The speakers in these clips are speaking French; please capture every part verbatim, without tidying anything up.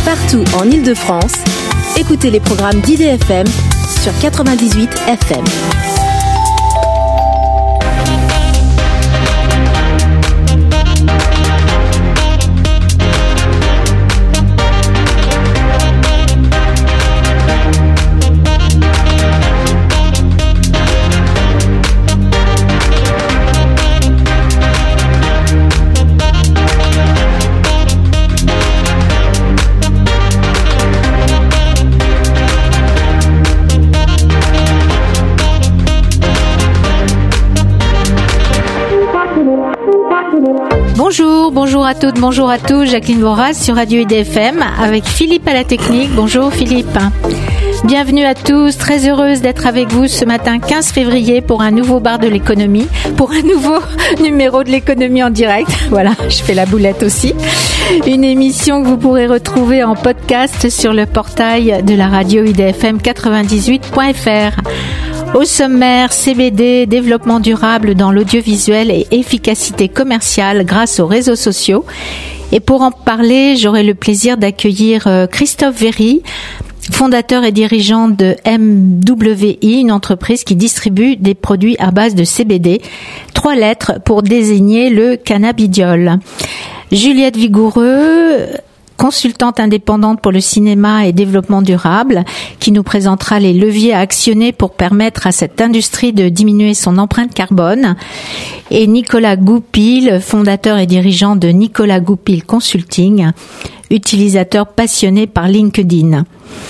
Partout en Île-de-France, écoutez les programmes d'I D F M sur quatre-vingt-dix-huit F M. Bonjour, bonjour à toutes, bonjour à tous, Jacqueline Voras sur Radio I D F M avec Philippe à la technique. Bonjour Philippe. Bienvenue à tous, très heureuse d'être avec vous ce matin quinze février pour un nouveau bar de l'économie, pour un nouveau numéro de l'économie en direct. Voilà, je fais la boulette aussi. Une émission que vous pourrez retrouver en podcast sur le portail de la radio I D F M quatre-vingt-dix-huit point F R. Au sommaire, C B D, développement durable dans l'audiovisuel et efficacité commerciale grâce aux réseaux sociaux. Et pour en parler, j'aurai le plaisir d'accueillir Christophe Véry, fondateur et dirigeant de M W I, une entreprise qui distribue des produits à base de C B D. Trois lettres pour désigner le cannabidiol. Juliette Vigoureux, consultante indépendante pour le cinéma et développement durable, qui nous présentera les leviers à actionner pour permettre à cette industrie de diminuer son empreinte carbone. Et Nicolas Goupil, fondateur et dirigeant de Nicolas Goupil Consulting, utilisateur passionné par LinkedIn.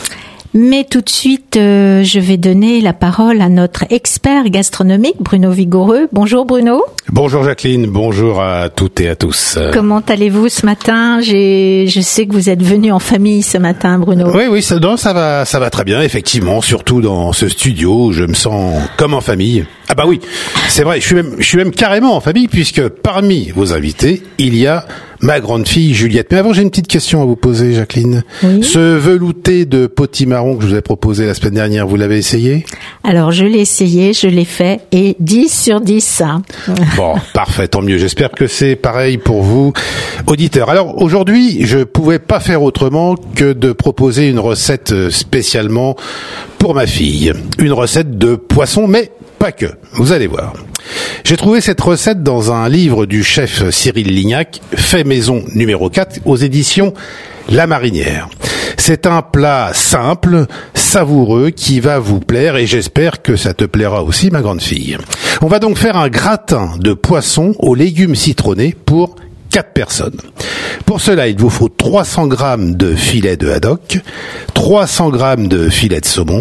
Mais tout de suite, euh, je vais donner la parole à notre expert gastronomique, Bruno Vigoureux. Bonjour Bruno. Bonjour Jacqueline, bonjour à toutes et à tous. Comment allez-vous ce matin ? J'ai, je sais que vous êtes venu en famille ce matin, Bruno. Oui, oui, ça, non, ça va, ça va très bien, effectivement, surtout dans ce studio où je me sens comme en famille. Ah bah oui, c'est vrai, je suis même, je suis même carrément en famille puisque parmi vos invités, il y a ma grande fille Juliette. Mais avant, j'ai une petite question à vous poser, Jacqueline. Oui. Ce velouté de potimarron que je vous ai proposé la semaine dernière, vous l'avez essayé ? Alors, je l'ai essayé, je l'ai fait et dix sur dix. Bon, parfait, tant mieux. J'espère que c'est pareil pour vous, auditeurs. Alors, aujourd'hui, je pouvais pas faire autrement que de proposer une recette spécialement pour ma fille. Une recette de poisson, mais pas que. Vous allez voir. J'ai trouvé cette recette dans un livre du chef Cyril Lignac, Fait maison numéro quatre, aux éditions La Marinière. C'est un plat simple, savoureux, qui va vous plaire et j'espère que ça te plaira aussi, ma grande fille. On va donc faire un gratin de poisson aux légumes citronnés pour quatre personnes. Pour cela, il vous faut trois cents grammes de filet de haddock, trois cents grammes de filet de saumon,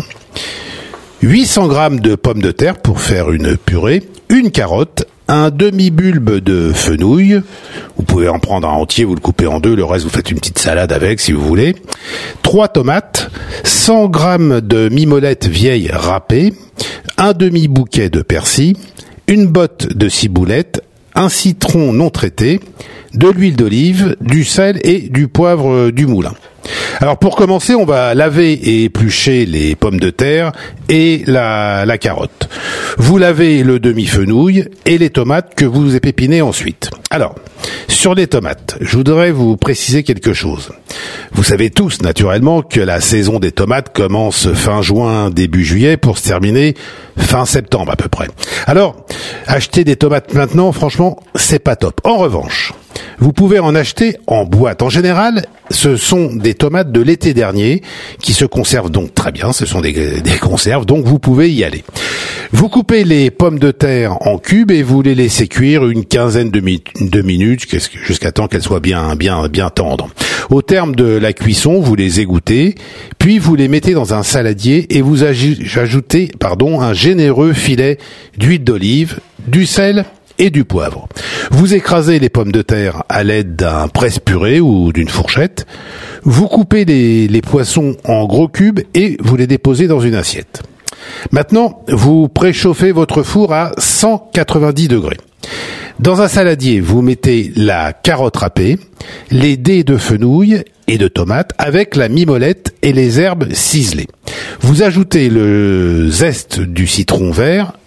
huit cents grammes de pommes de terre pour faire une purée, une carotte, un demi-bulbe de fenouil. Vous pouvez en prendre un entier, vous le coupez en deux, le reste vous faites une petite salade avec si vous voulez. Trois tomates, cent grammes de mimolette vieille râpée, un demi-bouquet de persil, une botte de ciboulette, un citron non traité, de l'huile d'olive, du sel et du poivre du moulin. Alors pour commencer, on va laver et éplucher les pommes de terre et la, la carotte. Vous lavez le demi-fenouil et les tomates que vous épépinez ensuite. Alors, sur les tomates, je voudrais vous préciser quelque chose. Vous savez tous, naturellement, que la saison des tomates commence fin juin, début juillet, pour se terminer fin septembre à peu près. Alors, acheter des tomates maintenant, franchement, c'est pas top. En revanche, vous pouvez en acheter en boîte. En général, ce sont des tomates de l'été dernier qui se conservent donc très bien. Ce sont des, des conserves, donc vous pouvez y aller. Vous coupez les pommes de terre en cubes et vous les laissez cuire une quinzaine de, mi- de minutes jusqu'à temps qu'elles soient bien, bien, bien tendres. Au terme de la cuisson, vous les égouttez, puis vous les mettez dans un saladier et vous ajoutez, pardon, un généreux filet d'huile d'olive, du sel et du poivre. Vous écrasez les pommes de terre à l'aide d'un presse-purée ou d'une fourchette. Vous coupez les, les poissons en gros cubes et vous les déposez dans une assiette. Maintenant, vous préchauffez votre four à cent quatre-vingt-dix degrés. Dans un saladier, vous mettez la carotte râpée, les dés de fenouil et de tomates avec la mimolette et les herbes ciselées. Vous ajoutez le zeste du citron vert,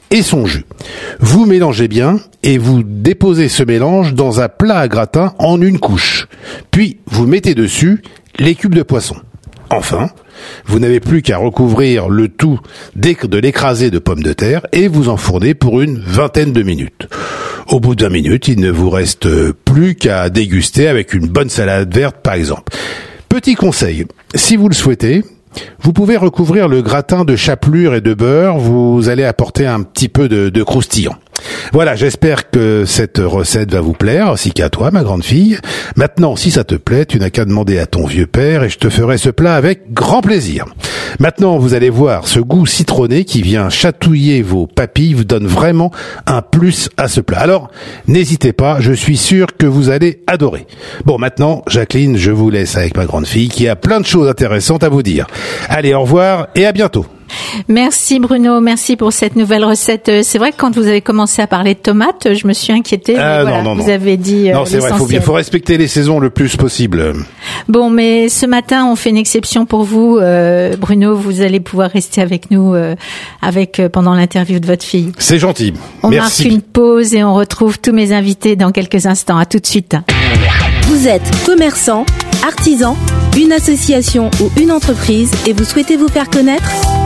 et son jus. Vous mélangez bien et vous déposez ce mélange dans un plat à gratin en une couche. Puis vous mettez dessus les cubes de poisson. Enfin, vous n'avez plus qu'à recouvrir le tout de l'écrasé de pommes de terre et vous enfournez pour une vingtaine de minutes. Au bout de vingt minutes, il ne vous reste plus qu'à déguster avec une bonne salade verte par exemple. Petit conseil, si vous le souhaitez, vous pouvez recouvrir le gratin de chapelure et de beurre, vous allez apporter un petit peu de, de croustillant. Voilà, j'espère que cette recette va vous plaire, ainsi qu'à toi, ma grande fille. Maintenant, si ça te plaît, tu n'as qu'à demander à ton vieux père et je te ferai ce plat avec grand plaisir. Maintenant, vous allez voir, ce goût citronné qui vient chatouiller vos papilles vous donne vraiment un plus à ce plat. Alors, n'hésitez pas, je suis sûr que vous allez adorer. Bon, maintenant, Jacqueline, je vous laisse avec ma grande fille qui a plein de choses intéressantes à vous dire. Allez, au revoir et à bientôt. Merci Bruno, merci pour cette nouvelle recette. C'est vrai que quand vous avez commencé à parler de tomates, je me suis inquiétée. Ah, mais voilà, non, non, vous non. avez dit euh, Non, c'est vrai, il faut, faut respecter les saisons le plus possible. Bon, mais ce matin, on fait une exception pour vous. Euh, Bruno, vous allez pouvoir rester avec nous euh, avec euh, pendant l'interview de votre fille. C'est gentil. On Merci. marque une pause et on retrouve tous mes invités dans quelques instants. À tout de suite. Vous êtes commerçant, artisan, une association ou une entreprise et vous souhaitez vous faire connaître ?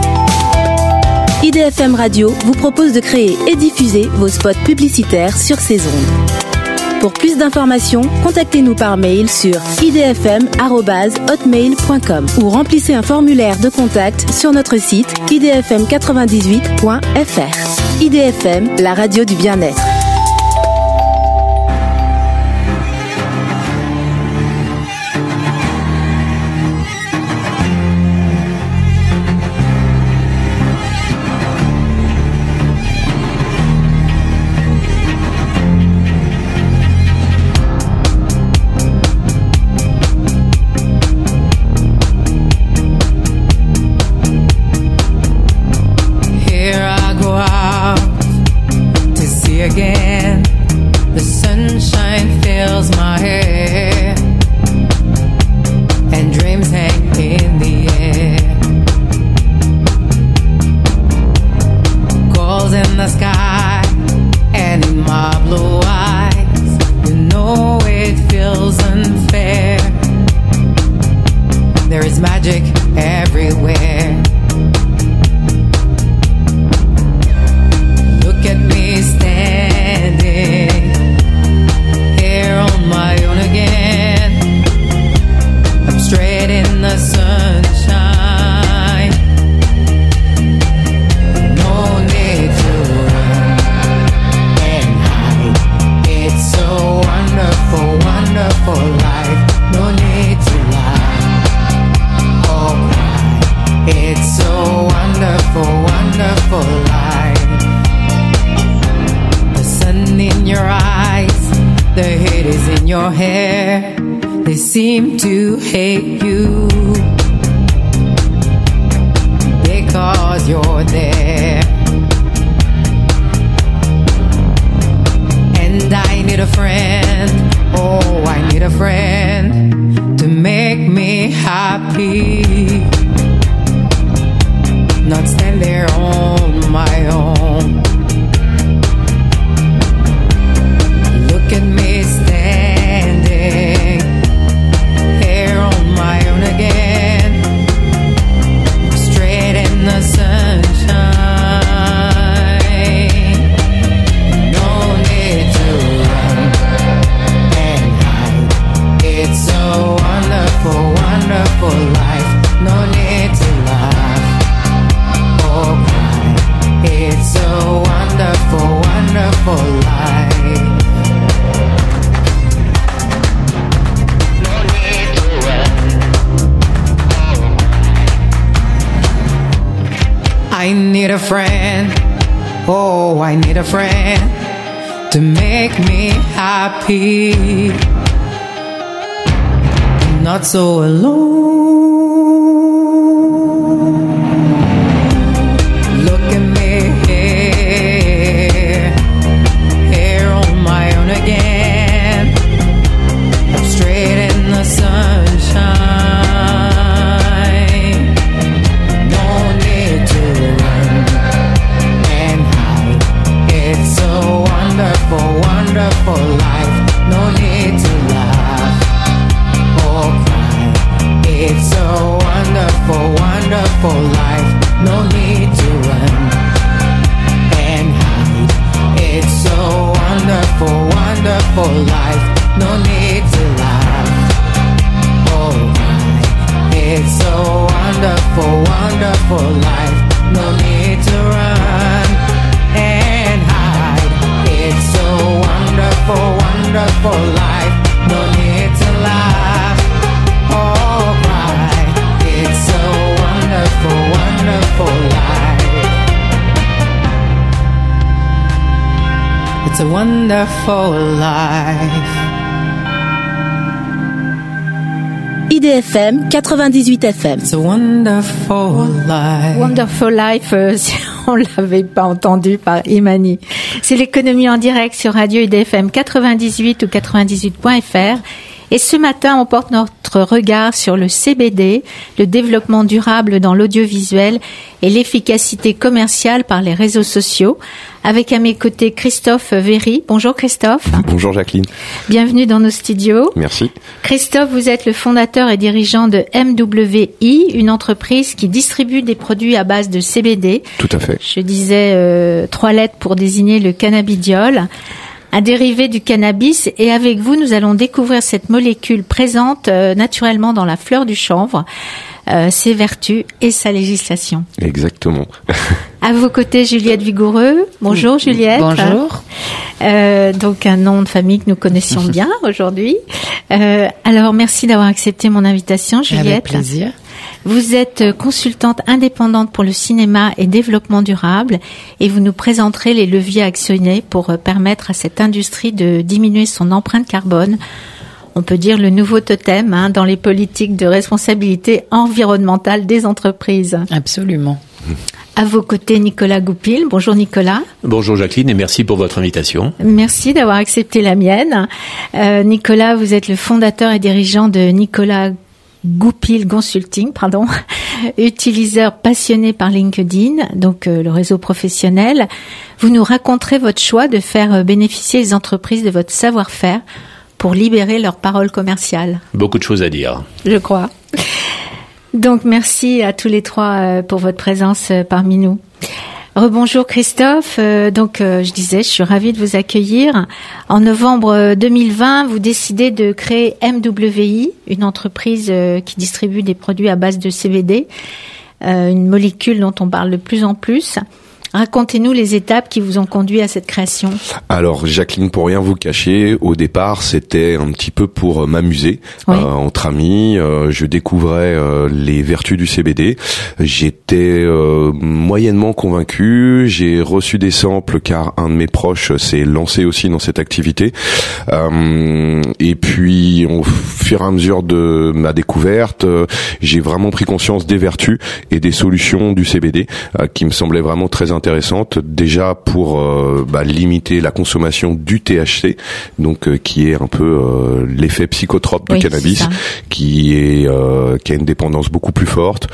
I D F M Radio vous propose de créer et diffuser vos spots publicitaires sur ces ondes. Pour plus d'informations, contactez-nous par mail sur i d f m arobase hotmail point com ou remplissez un formulaire de contact sur notre site i d f m quatre-vingt-dix-huit point f r. I D F M, la radio du bien-être. I need a friend, oh, I need a friend to make me happy, not so alone. Look at me here, here on my own again. I'm straight in the sunshine. No need to run and hide. It's a wonderful life. I D F M quatre-vingt-dix-huit F M. It's a wonderful life. Wonderful Life, euh, si on l'avait pas entendu par Imani. C'est l'économie en direct sur Radio I D F M quatre-vingt-dix-huit ou quatre-vingt-dix-huit point F R. Et ce matin, on porte notre regard sur le C B D, le développement durable dans l'audiovisuel et l'efficacité commerciale par les réseaux sociaux. Avec à mes côtés Christophe Véry. Bonjour Christophe. Bonjour Jacqueline. Bienvenue dans nos studios. Merci. Christophe, vous êtes le fondateur et dirigeant de M W I, une entreprise qui distribue des produits à base de C B D. Tout à fait. Je disais euh, trois lettres pour désigner le cannabidiol, un dérivé du cannabis, et avec vous, nous allons découvrir cette molécule présente euh, naturellement dans la fleur du chanvre, euh, ses vertus et sa législation. Exactement. À vos côtés, Juliette Vigoureux. Bonjour Juliette. Bonjour. Euh, donc un nom de famille que nous connaissions bien aujourd'hui. Euh, alors merci d'avoir accepté mon invitation, Juliette. Avec plaisir. Vous êtes consultante indépendante pour le cinéma et développement durable et vous nous présenterez les leviers actionnés pour permettre à cette industrie de diminuer son empreinte carbone. On peut dire le nouveau totem hein, dans les politiques de responsabilité environnementale des entreprises. Absolument. À vos côtés, Nicolas Goupil. Bonjour Nicolas. Bonjour Jacqueline et merci pour votre invitation. Merci d'avoir accepté la mienne. Euh, Nicolas, vous êtes le fondateur et dirigeant de Nicolas Goupil Consulting, pardon, utiliseur passionné par LinkedIn, donc euh, le réseau professionnel. Vous nous raconterez votre choix de faire bénéficier les entreprises de votre savoir-faire pour libérer leur parole commerciale. Beaucoup de choses à dire. Je crois. Donc merci à tous les trois euh, pour votre présence euh, parmi nous. Rebonjour Christophe, euh, donc euh, je disais, je suis ravie de vous accueillir. En novembre deux mille vingt, vous décidez de créer M W I, une entreprise euh, qui distribue des produits à base de C B D, euh, une molécule dont on parle de plus en plus. Racontez-nous les étapes qui vous ont conduit à cette création. Alors Jacqueline, pour rien vous cacher, au départ c'était un petit peu pour m'amuser, oui. euh, entre amis. Euh, je découvrais euh, les vertus du C B D. J'étais euh, moyennement convaincu. J'ai reçu des samples car un de mes proches s'est lancé aussi dans cette activité. Euh, et puis au fur et à mesure de ma découverte, euh, j'ai vraiment pris conscience des vertus et des solutions du C B D euh, qui me semblaient vraiment très intéressantes. intéressante déjà pour euh, bah, limiter la consommation du T H C, donc euh, qui est un peu euh, l'effet psychotrope du oui, cannabis, qui est euh, qui a une dépendance beaucoup plus forte.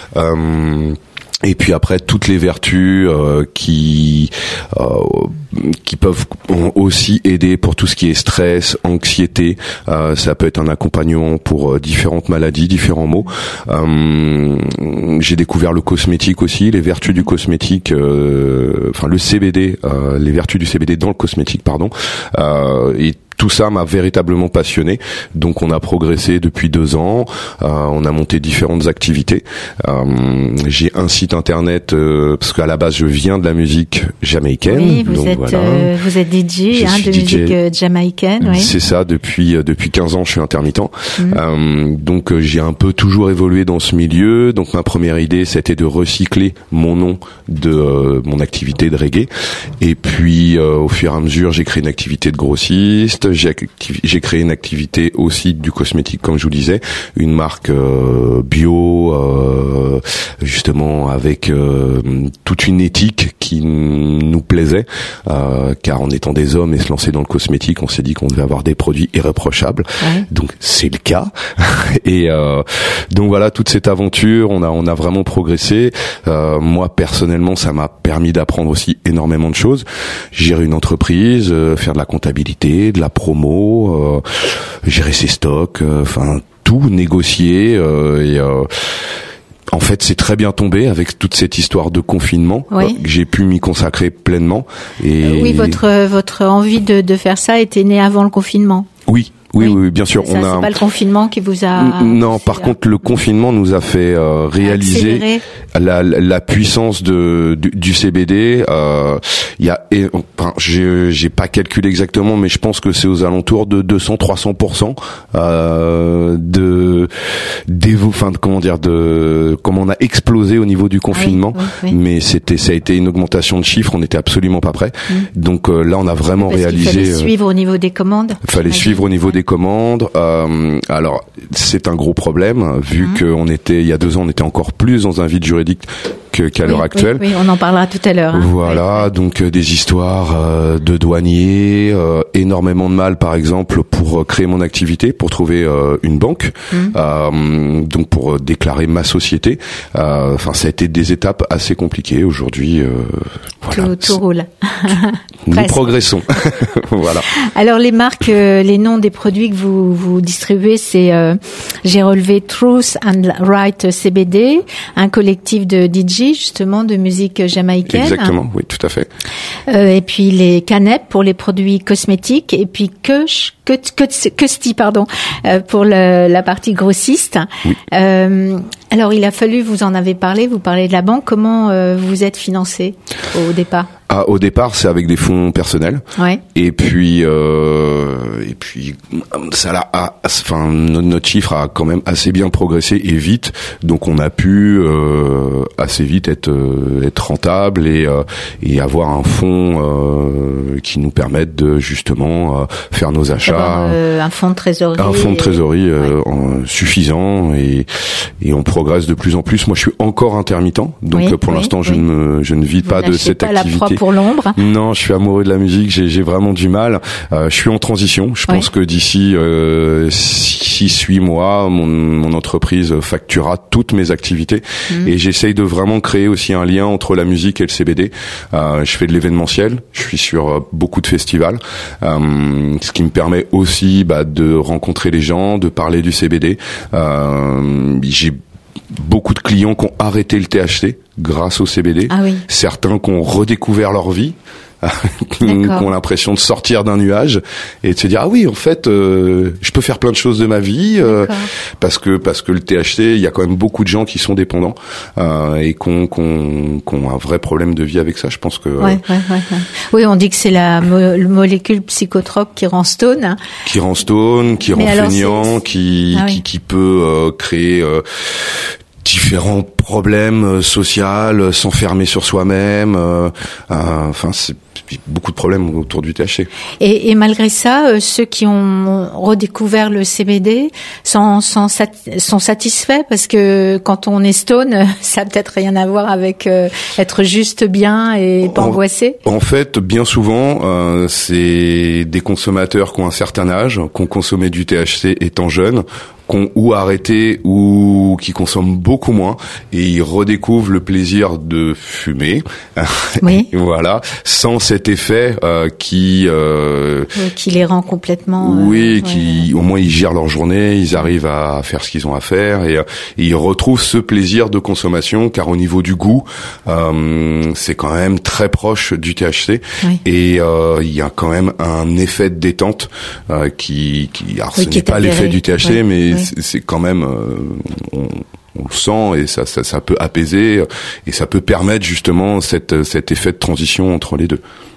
Euh, Et puis après toutes les vertus euh, qui euh, qui peuvent aussi aider pour tout ce qui est stress, anxiété. Euh, ça peut être un accompagnement pour euh, différentes maladies, différents maux. Euh, j'ai découvert le cosmétique aussi, les vertus du cosmétique, euh, enfin le C B D, euh, les vertus du C B D dans le cosmétique, pardon. Euh, et tout ça m'a véritablement passionné. Donc on a progressé depuis deux ans. Euh, on a monté différentes activités. Euh, j'ai un site internet euh, parce qu'à la base je viens de la musique jamaïcaine. Oui, vous donc êtes voilà. euh, vous êtes D J hein, de D J. musique euh, jamaïcaine. Oui. C'est ça. Depuis euh, depuis quinze ans, je suis intermittent. Mmh. Euh, donc euh, j'ai un peu toujours évolué dans ce milieu. Donc ma première idée, c'était de recycler mon nom de euh, mon activité de reggae. Et puis euh, au fur et à mesure, j'ai créé une activité de grossiste. J'ai, activ- j'ai créé une activité aussi du cosmétique, comme je vous disais, une marque euh, bio, euh, justement avec euh, toute une éthique qui nous plaisait, euh, car en étant des hommes et se lancer dans le cosmétique, on s'est dit qu'on devait avoir des produits irréprochables. Ouais. Donc c'est le cas. Et euh, donc voilà, toute cette aventure, on a on a vraiment progressé. Euh, moi personnellement, ça m'a permis d'apprendre aussi énormément de choses. Gérer une entreprise, euh, faire de la comptabilité, de la promo, euh, gérer ses stocks, enfin euh, tout négocier euh, et euh, en fait, c'est très bien tombé avec toute cette histoire de confinement. Oui. Euh, que j'ai pu m'y consacrer pleinement. Et euh, oui, votre votre envie de de faire ça était née avant le confinement. Oui. Oui, oui, oui, bien sûr. Ça, on a. C'est pas le confinement qui vous a. Non, par là. contre, le confinement nous a fait euh, réaliser la, la puissance de du, du C B D. Euh, il y a, et, enfin, j'ai, j'ai pas calculé exactement, mais je pense que c'est aux alentours de deux cents à trois cents pour cent euh, de d'évo, enfin comment dire, de comment on a explosé au niveau du confinement. Ah oui, oui, oui. Mais c'était, ça a été une augmentation de chiffres. On n'était absolument pas prêts. Mmh. Donc euh, là, on a vraiment Parce réalisé. Il fallait suivre au niveau des commandes. Il fallait suivre au niveau des commandes. Euh, alors c'est un gros problème vu mmh. qu'on était il y a deux ans, on était encore plus dans un vide juridique que, qu'à oui, l'heure actuelle. Oui, oui, on en parlera tout à l'heure. Hein. Voilà, oui. donc euh, des histoires euh, de douaniers, euh, énormément de mal, par exemple, pour euh, créer mon activité, pour trouver euh, une banque, mmh. euh, donc pour euh, déclarer ma société. Enfin, euh, ça a été des étapes assez compliquées. Aujourd'hui, euh, voilà, tout, tout roule. Nous progressons. Voilà. Alors les marques, euh, les noms des produits que vous vous distribuez, c'est euh, j'ai relevé Truth and Right C B D, un collectif de D J justement de musique jamaïcaine. Exactement, oui, tout à fait. Euh, et puis les Canep pour les produits cosmétiques et puis Kush, Custy pardon euh, pour le, la partie grossiste. Oui. Euh, alors il a fallu, vous en avez parlé, vous parlez de la banque. Comment euh, vous êtes financé au départ? Ah, au départ, c'est avec des fonds personnels. Ouais. Et puis, euh, et puis, ça l'a, enfin, notre chiffre a quand même assez bien progressé et vite. Donc, on a pu euh, assez vite être euh, être rentable et euh, et avoir un fonds euh, qui nous permette de justement euh, faire nos achats. D'abord, euh, un fonds de trésorerie. Un fonds de trésorerie euh, ouais. en, suffisant et et on progresse de plus en plus. Moi, je suis encore intermittent, donc oui, pour oui, l'instant, oui. je ne me, je ne vis Vous pas de cette pas activité. La proie pour l'ombre. Non, je suis amoureux de la musique. J'ai, j'ai vraiment du mal. Euh, je suis en transition. Je pense oui. que d'ici euh, six, huit mois, mon, mon entreprise facturera toutes mes activités. Mmh. Et j'essaye de vraiment créer aussi un lien entre la musique et le C B D. Euh, je fais de l'événementiel. Je suis sur euh, beaucoup de festivals, euh, ce qui me permet aussi bah, de rencontrer les gens, de parler du C B D. Euh, j'ai beaucoup de clients qui ont arrêté le T H C grâce au C B D. Ah oui. Certains qui ont redécouvert leur vie, qui ont l'impression de sortir d'un nuage et de se dire ah oui en fait euh, je peux faire plein de choses de ma vie euh, parce que parce que le T H C il y a quand même beaucoup de gens qui sont dépendants euh, et qui ont, qui ont, qui ont un vrai problème de vie avec ça. Je pense que ouais, ouais, ouais, ouais. Oui, on dit que c'est la mo- molécule psychotrope qui rend stone, hein. qui rend stone, qui Mais rend alors, feignant, c'est... qui, ah, oui. qui qui peut euh, créer euh, différents problèmes sociaux, s'enfermer sur soi-même, euh, euh, enfin c'est beaucoup de problèmes autour du T H C. Et, et malgré ça, euh, ceux qui ont redécouvert le C B D sont, sont, sat- sont satisfaits parce que quand on est stone, ça a peut-être rien à voir avec euh, être juste bien et pas en, angoissé. En fait, bien souvent, euh, c'est des consommateurs qui ont un certain âge, qui ont consommé du T H C étant jeunes, qui ont ou arrêté ou qui consomment beaucoup moins et ils redécouvrent le plaisir de fumer. Oui. Voilà, sans cet effet euh, qui euh, qui les rend complètement. Oui, euh, qui ouais. au moins ils gèrent leur journée, ils arrivent à faire ce qu'ils ont à faire et, et ils retrouvent ce plaisir de consommation car au niveau du goût, euh, c'est quand même très proche du T H C oui. et euh, il y a quand même un effet de détente euh, qui, qui alors oui, ce qui n'est pas avéré. l'effet du T H C, oui. mais oui. c'est, c'est quand même euh, on, on le sent et ça, ça, ça peut apaiser et ça peut permettre justement cette, cet effet de transition entre les deux.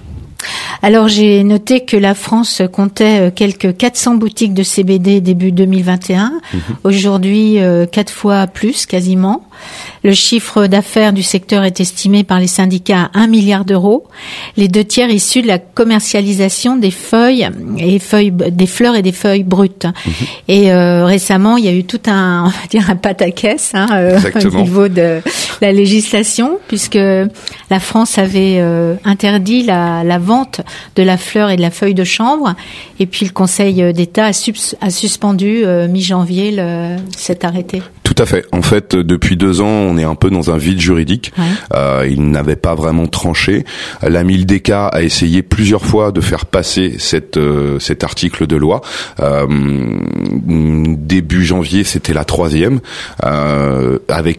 Alors j'ai noté que la France comptait quelques quatre cents boutiques de C B D début deux mille vingt et un. Mmh. Aujourd'hui, euh, quatre fois plus quasiment. Le chiffre d'affaires du secteur est estimé par les syndicats à un milliard d'euros. Les deux tiers issus de la commercialisation des feuilles et feuilles, des fleurs et des feuilles brutes. Mmh. Et euh, récemment, il y a eu tout un, on va dire un pataquès hein, euh, au niveau de la législation, puisque la France avait euh, interdit la, la vente de la fleur et de la feuille de chanvre, et puis le Conseil d'État a, subs, a suspendu euh, mi-janvier le, cet arrêté. Tout à fait. En fait, depuis deux ans, on est un peu dans un vide juridique. Ouais. Euh, il n'avait pas vraiment tranché. La Mildeca a essayé plusieurs fois de faire passer cette, euh, cet article de loi. Euh, début janvier, c'était la troisième, euh, avec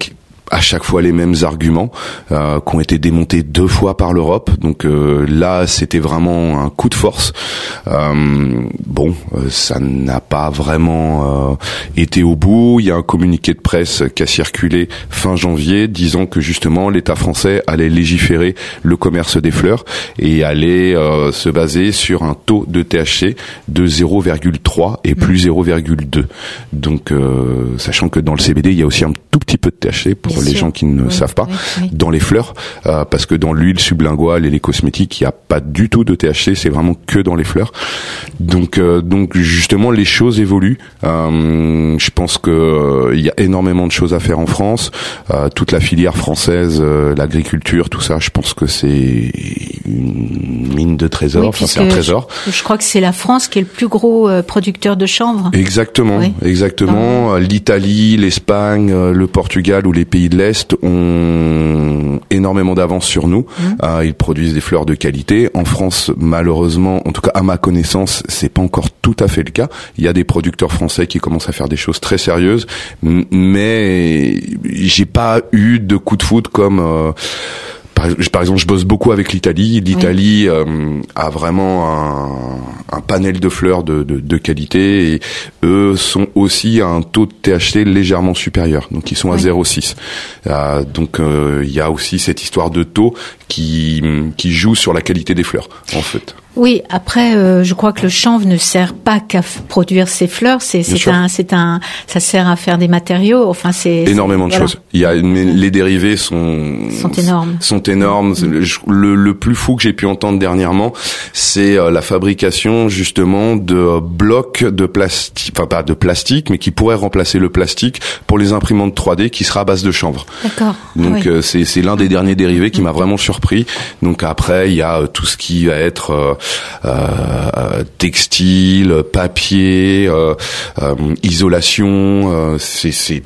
à chaque fois les mêmes arguments euh, qui ont été démontés deux fois par l'Europe. Donc euh, là, c'était vraiment un coup de force. Euh, bon, euh, ça n'a pas vraiment euh, été au bout. Il y a un communiqué de presse qui a circulé fin janvier disant que justement l'État français allait légiférer le commerce des fleurs et allait euh, se baser sur un taux de T H C de zéro virgule trois et plus zéro virgule deux. Donc, euh, sachant que dans le C B D, il y a aussi un tout petit peu de T H C pour Bien les sûr. gens qui ne oui, savent pas, oui, oui. dans les fleurs, euh, parce que dans l'huile sublinguale et les cosmétiques, il n'y a pas du tout de T H C, c'est vraiment que dans les fleurs. Donc, euh, donc justement, les choses évoluent. Euh, je pense que euh, il y a énormément de choses à faire en France. Euh, toute la filière française, euh, l'agriculture, tout ça, je pense que c'est une mine de trésors. Oui, enfin, c'est un trésor. Je, je crois que c'est la France qui est le plus gros euh, producteur de chanvre. Exactement, oui. exactement. Ah. L'Italie, l'Espagne, le Portugal ou les pays de l'Est ont énormément d'avance sur nous. Mmh. Euh, ils produisent des fleurs de qualité. En France, malheureusement, en tout cas à ma connaissance, c'est pas encore tout à fait le cas. Il y a des producteurs français qui commencent à faire des choses très sérieuses, mais j'ai pas eu de coup de foudre comme euh, Par, par exemple, je bosse beaucoup avec l'Italie. L'Italie oui. euh, a vraiment un, un panel de fleurs de, de, de qualité et eux sont aussi à un taux de T H C légèrement supérieur. Donc, ils sont à oui. zéro virgule six. Euh, donc, euh, il y a aussi cette histoire de taux qui, qui joue sur la qualité des fleurs, en fait. Oui, après, euh, je crois que le chanvre ne sert pas qu'à f- produire ses fleurs. C'est, c'est un, c'est un, ça sert à faire des matériaux. Enfin, c'est énormément c'est, de voilà. choses. Il y a les dérivés sont sont énormes. Sont énormes. Mmh. Le, le plus fou que j'ai pu entendre dernièrement, c'est la fabrication justement de blocs de plastique, enfin pas de plastique, mais qui pourraient remplacer le plastique pour les imprimantes trois D, qui sera à base de chanvre. D'accord. Donc oui. euh, c'est c'est l'un des derniers dérivés qui mmh. m'a vraiment surpris. Donc après, il y a euh, tout ce qui va être euh, Euh, textile, papier, euh, euh, isolation, euh, c'est, c'est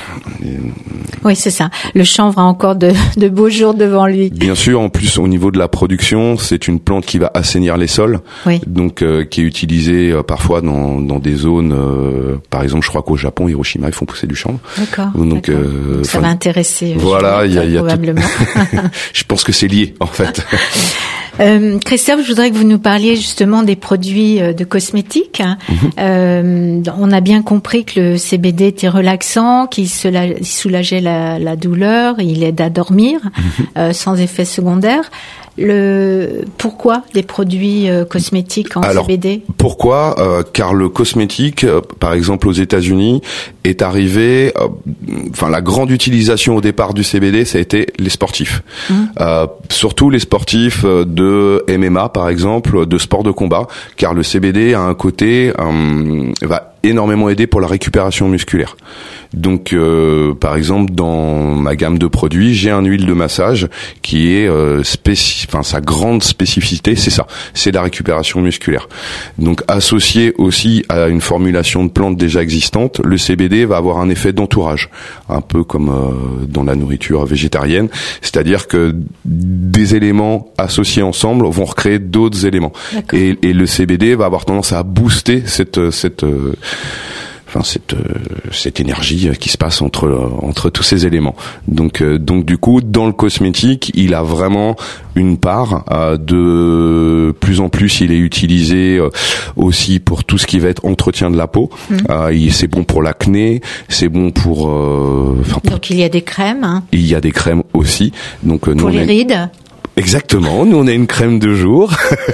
oui, c'est ça. Le chanvre a encore de, de beaux jours devant lui. Bien sûr, en plus au niveau de la production, c'est une plante qui va assainir les sols, oui. donc euh, qui est utilisée euh, parfois dans, dans des zones, euh, par exemple, je crois qu'au Japon, Hiroshima, ils font pousser du chanvre. D'accord. Donc, d'accord. Euh, donc ça va intéresser. Voilà, il y a, y a probablement. Tout... je pense que c'est lié en fait. Euh, Christophe, je voudrais que vous nous parliez justement des produits de cosmétiques. Mm-hmm. Euh, on a bien compris que le C B D était relaxant, qu'il soulageait la, la douleur, il aide à dormir mm-hmm. euh, sans effet secondaire. Le pourquoi des produits euh, cosmétiques en Alors, C B D? Pourquoi euh, Car le cosmétique, euh, par exemple aux États-Unis, est arrivé. Euh, enfin, la grande utilisation au départ du C B D, ça a été les sportifs, mmh. euh, surtout les sportifs de M M A, par exemple, de sport de combat, car le C B D a un côté euh, va énormément aider pour la récupération musculaire. Donc, euh, par exemple, dans ma gamme de produits, j'ai un huile de massage qui est euh, spéci- enfin sa grande spécificité, c'est ça, c'est la récupération musculaire. Donc, associé aussi à une formulation de plantes déjà existante, le C B D va avoir un effet d'entourage, un peu comme euh, dans la nourriture végétarienne, c'est-à-dire que des éléments associés ensemble vont recréer d'autres éléments. Et, et le C B D va avoir tendance à booster cette cette euh, enfin cette euh, cette énergie qui se passe entre euh, entre tous ces éléments. Donc euh, donc du coup dans le cosmétique, il a vraiment une part euh, de plus en plus il est utilisé euh, aussi pour tout ce qui va être entretien de la peau. Mmh. Euh, il, c'est bon pour l'acné, c'est bon pour, euh, pour donc il y a des crèmes. Hein. Il y a des crèmes aussi. Donc euh, pour nous, les rides. Exactement, nous on a une crème de jour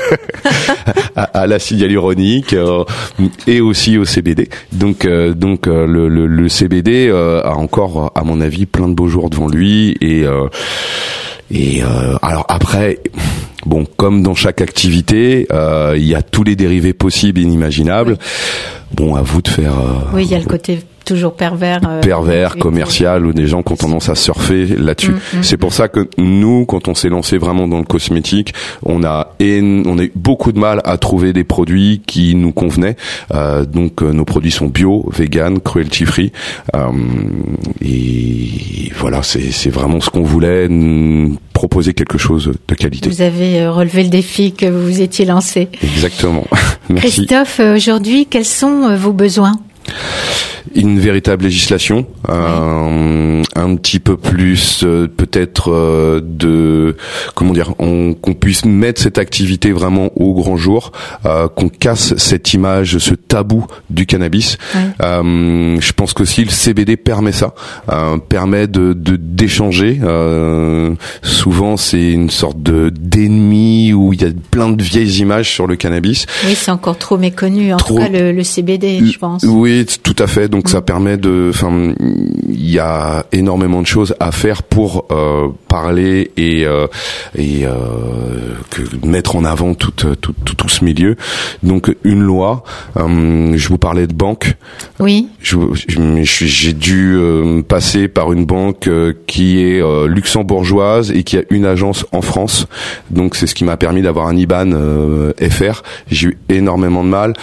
à, à l'acide hyaluronique euh, et aussi au C B D. Donc euh, donc euh, le, le, le C B D euh, a encore, à mon avis, plein de beaux jours devant lui et euh, et euh, alors après. Bon, comme dans chaque activité, euh, il y a tous les dérivés possibles et inimaginables. Bon, à vous de faire. Euh, oui, il y a le côté toujours pervers. Euh, pervers, commercial, ou des gens qui ont tendance à surfer là-dessus. Mmh, mmh, C'est pour ça que nous, quand on s'est lancé vraiment dans le cosmétique, on a en, on a eu beaucoup de mal à trouver des produits qui nous convenaient. Euh, donc, euh, nos produits sont bio, vegan, cruelty free. Euh, et voilà, c'est, c'est vraiment ce qu'on voulait. N- proposer quelque chose de qualité. Vous avez relevé le défi que vous vous étiez lancé. Exactement. Merci. Christophe, aujourd'hui, quels sont vos besoins ? Une véritable législation, oui. un, un petit peu plus euh, peut-être euh, de comment dire, on, qu'on puisse mettre cette activité vraiment au grand jour, euh, qu'on casse cette image, ce tabou du cannabis. Oui. Euh, je pense qu'aussi le C B D permet ça, euh, permet de, de d'échanger. Euh, souvent c'est une sorte de d'ennemi où il y a plein de vieilles images sur le cannabis. Oui, c'est encore trop méconnu. En trop... tout cas, le, le C B D, je pense. Oui, tout à fait. Donc mmh. ça permet de, enfin, il y a énormément de choses à faire pour euh, parler et euh, et euh, que mettre en avant tout tout, tout tout ce milieu. Donc une loi. Euh, je vous parlais de banque. Oui. Je, je, j'ai dû euh, passer par une banque euh, qui est euh, luxembourgeoise et qui a une agence en France. Donc c'est ce qui m'a permis d'avoir un I B A N euh, F R. J'ai eu énormément de mal.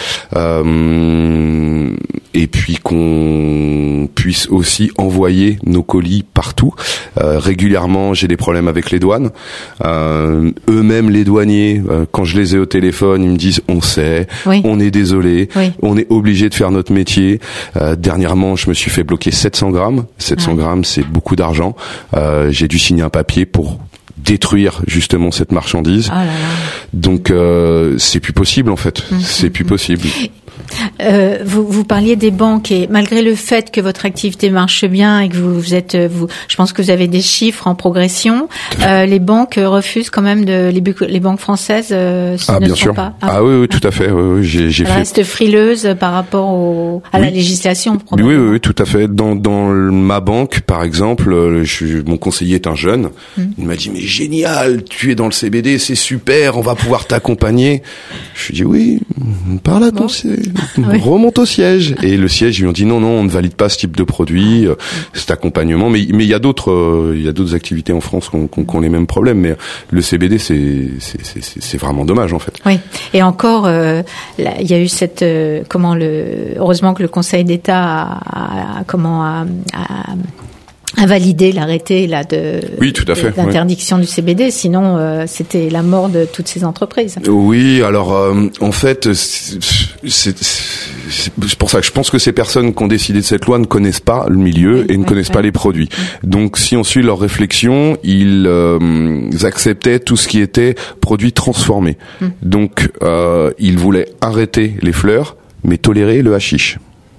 Euh, et puis qu'on puisse aussi envoyer nos colis partout. Euh, régulièrement, j'ai des problèmes avec les douanes. Euh, eux-mêmes, les douaniers, euh, quand je les ai au téléphone, ils me disent on sait, oui. on est désolé, oui. on est obligé de faire notre métier. Euh, dernièrement, je me suis fait bloquer sept cents grammes. sept cents grammes, c'est beaucoup d'argent. Euh, j'ai dû signer un papier pour détruire justement cette marchandise. Oh là là. Donc euh, c'est plus possible en fait. Mmh, c'est mmh, plus possible. Euh, vous, vous parliez des banques et malgré le fait que votre activité marche bien et que vous, vous êtes, vous, je pense que vous avez des chiffres en progression, euh, les banques refusent quand même de les, les banques françaises euh, ah, ne bien sont sûr. pas. Ah, ah oui, oui, tout à fait. Oui, oui, j'ai, j'ai Elle fait. reste frileuse par rapport au, à oui. la législation. Oui, oui, oui, tout à fait. Dans, dans ma banque, par exemple, je, mon conseiller est un jeune. Hum. Il m'a dit mais génial, tu es dans le C B D, c'est super, on va pouvoir t'accompagner. Je lui ai dit oui, parle à ton bon. Oui. remonte au siège. Et le siège, ils lui ont dit non, non, on ne valide pas ce type de produit, euh, cet accompagnement. Mais mais il y a d'autres, euh, il y a d'autres activités en France qui ont, qui ont les mêmes problèmes. Mais le C B D, c'est c'est c'est, c'est vraiment dommage en fait. Oui. Et encore, euh, là, il y a eu cette euh, comment le heureusement que le Conseil d'État a, a comment a, a à valider l'arrêté là de oui, tout à fait, d'interdiction oui. du C B D, sinon euh, c'était la mort de toutes ces entreprises. Oui, alors euh, en fait c'est, c'est, c'est pour ça que je pense que ces personnes qui ont décidé de cette loi ne connaissent pas le milieu oui, et ne oui, connaissent oui. pas les produits. Oui. Donc si on suit leur réflexion, ils, euh, ils acceptaient tout ce qui était produits transformés. Mm. Donc euh, ils voulaient arrêter les fleurs mais tolérer le hashish.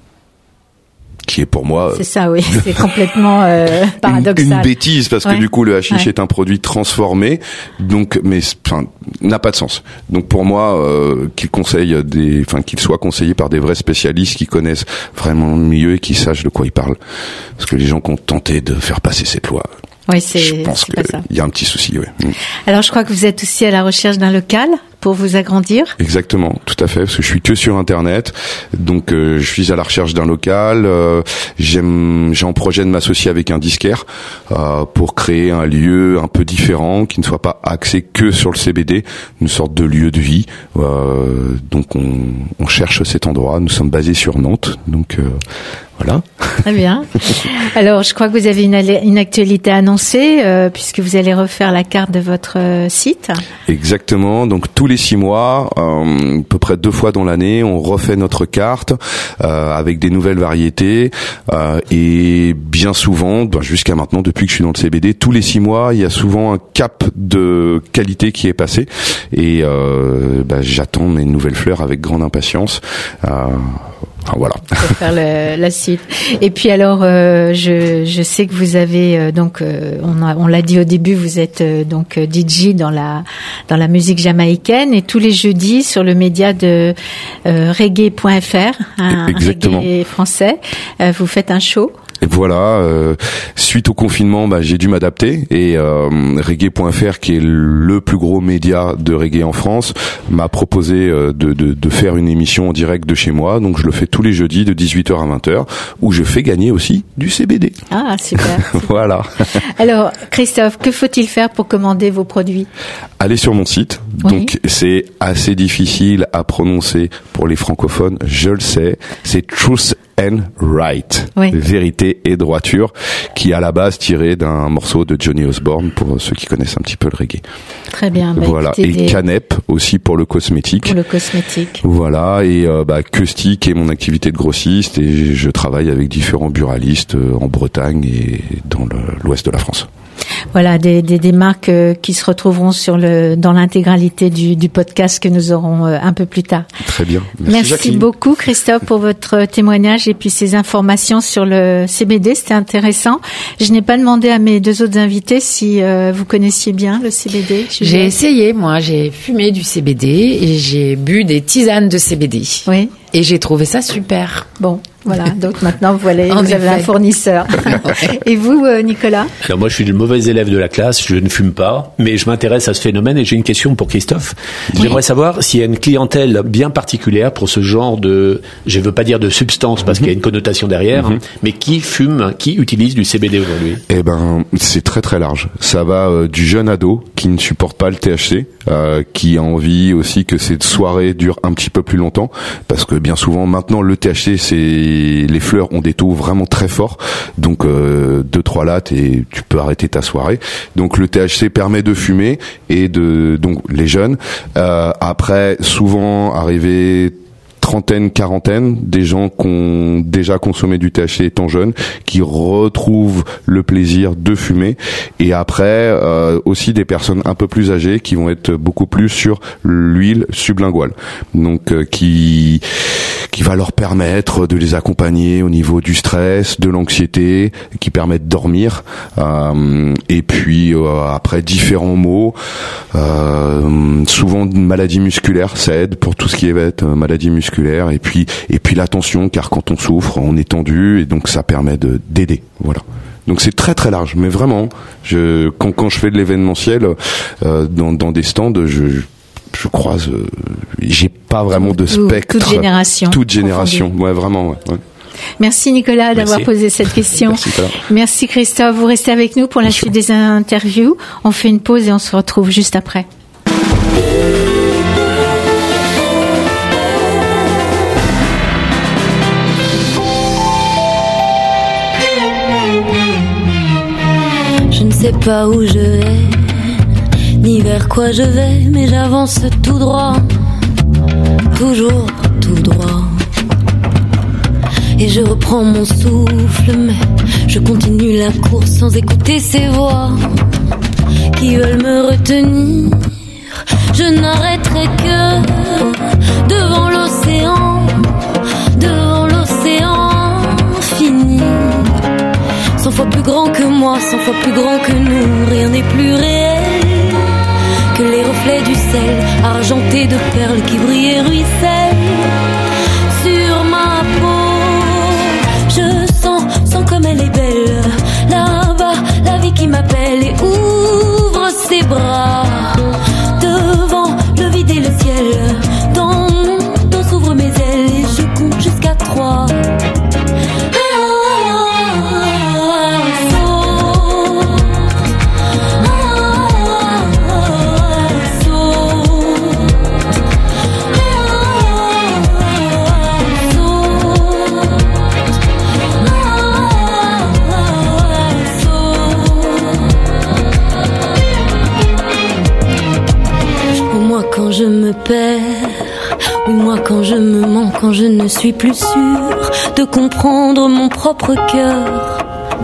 Qui est pour moi c'est ça oui c'est complètement euh, paradoxal une, une bêtise parce ouais. que du coup le hashish ouais. est un produit transformé donc mais enfin n'a pas de sens donc pour moi euh, qu'il conseille des enfin qu'il soit conseillé par des vrais spécialistes qui connaissent vraiment le milieu et qui sachent de quoi ils parlent parce que les gens qui ont tenté de faire passer cette loi oui c'est je pense c'est pas ça. Il y a un petit souci oui. Alors je crois que vous êtes aussi à la recherche d'un local pour vous agrandir. Exactement, tout à fait, parce que je suis que sur Internet, donc euh, je suis à la recherche d'un local. Euh, j'aime, j'ai en projet de m'associer avec un disquaire euh, pour créer un lieu un peu différent, qui ne soit pas axé que sur le C B D, une sorte de lieu de vie. Euh, donc on, on cherche cet endroit. Nous sommes basés sur Nantes, donc euh, voilà. Très bien. Alors, je crois que vous avez une, une actualité annoncée, euh, puisque vous allez refaire la carte de votre euh, site. Exactement. Donc tous les six mois, euh, à peu près deux fois dans l'année, on refait notre carte euh, avec des nouvelles variétés. Euh, et bien souvent, ben, jusqu'à maintenant, depuis que je suis dans le C B D, tous les six mois, il y a souvent un cap de qualité qui est passé. Et euh, ben, j'attends mes nouvelles fleurs avec grande impatience. Euh, Enfin, voilà. Pour faire le, la suite. Et puis alors, euh, je, je sais que vous avez euh, donc, euh, on, a, on l'a dit au début, vous êtes euh, donc D J dans la dans la musique jamaïcaine et tous les jeudis sur le média de euh, reggae point f r, un, un reggae français, euh, vous faites un show. Et voilà, euh, suite au confinement, bah, j'ai dû m'adapter et euh, reggae point f r, qui est le plus gros média de reggae en France, m'a proposé euh, de, de, de faire une émission en direct de chez moi. Donc je le fais tous les jeudis de dix-huit heures à vingt heures, où je fais gagner aussi du C B D. Ah, super. Voilà. Alors, Christophe, que faut-il faire pour commander vos produits ? Allez sur mon site. Oui. Donc c'est assez difficile à prononcer pour les francophones, je le sais. C'est truth and Right, oui. Vérité et droiture, qui est à la base tiré d'un morceau de Johnny Osborne pour ceux qui connaissent un petit peu le reggae. Très bien. Bah, voilà. Et des... Canep aussi pour le cosmétique. Pour le cosmétique. Voilà. Et euh, bah, Caustic est mon activité de grossiste et je travaille avec différents buralistes euh, en Bretagne et dans le, l'ouest de la France. Voilà, des, des, des marques euh, qui se retrouveront sur le, dans l'intégralité du, du podcast que nous aurons euh, un peu plus tard. Très bien. Merci, Merci beaucoup Christophe pour votre témoignage et puis ces informations sur le C B D, c'était intéressant. Je n'ai pas demandé à mes deux autres invités si euh, vous connaissiez bien le C B D. J'ai vais... essayé, moi, j'ai fumé du C B D et j'ai bu des tisanes de C B D. Oui. Et j'ai trouvé ça super. Bon, voilà. Donc maintenant, vous, allez, vous avez un fournisseur. Et vous, Nicolas ? Alors moi, je suis le mauvais élève de la classe. Je ne fume pas, mais je m'intéresse à ce phénomène et j'ai une question pour Christophe. Oui. J'aimerais savoir s'il y a une clientèle bien particulière pour ce genre de, je ne veux pas dire de substance parce mm-hmm. qu'il y a une connotation derrière, mm-hmm. mais qui fume, qui utilise du C B D aujourd'hui ? Eh ben, c'est très très large. Ça va euh, du jeune ado qui ne supporte pas le T H C, euh, qui a envie aussi que cette soirée dure un petit peu plus longtemps, parce que bien souvent maintenant le T H C, c'est les fleurs ont des taux vraiment très forts, donc euh, deux trois lattes et tu peux arrêter ta soirée. Donc le T H C permet de fumer et de donc les jeunes. Euh, après souvent arrivé trentaine, quarantaine, des gens qui ont déjà consommé du T H C étant jeunes, qui retrouvent le plaisir de fumer. Et après, euh, aussi des personnes un peu plus âgées qui vont être beaucoup plus sur l'huile sublinguale. Donc, euh, qui qui va leur permettre de les accompagner au niveau du stress, de l'anxiété, qui permet de dormir. Euh, et puis, euh, après, différents maux. Euh, souvent, une maladie musculaire, ça aide pour tout ce qui va être maladie musculaire. Et puis, et puis l'attention, car quand on souffre, on est tendu, et donc ça permet de, d'aider. Voilà. Donc c'est très très large, mais vraiment, je, quand, quand je fais de l'événementiel, euh, dans, dans des stands, je, je croise, euh, j'ai pas vraiment de spectre. Toute génération. Toute génération, ouais, vraiment, ouais. ouais. Merci Nicolas d'avoir Merci. posé cette question. Merci, Merci Christophe. Vous restez avec nous pour la suite des interviews. On fait une pause et on se retrouve juste après. Je ne sais pas où je vais, ni vers quoi je vais, mais j'avance tout droit, toujours tout droit. Et je reprends mon souffle, mais je continue la course sans écouter ces voix qui veulent me retenir. Je n'arrêterai que devant l'océan, devant l'océan fini. Cent fois plus grand que moi, cent fois plus grand que nous, rien n'est plus réel que les reflets du sel, argentés de perles qui brillent et ruissellent sur ma peau. Je sens, sens comme elle est belle, là-bas, la vie qui m'appelle et ouvre ses bras. Devant le vide et le ciel, dans mon dos s'ouvrent mes ailes et je compte jusqu'à trois. Quand je me perds, oui moi quand je me mens, quand je ne suis plus sûre de comprendre mon propre cœur.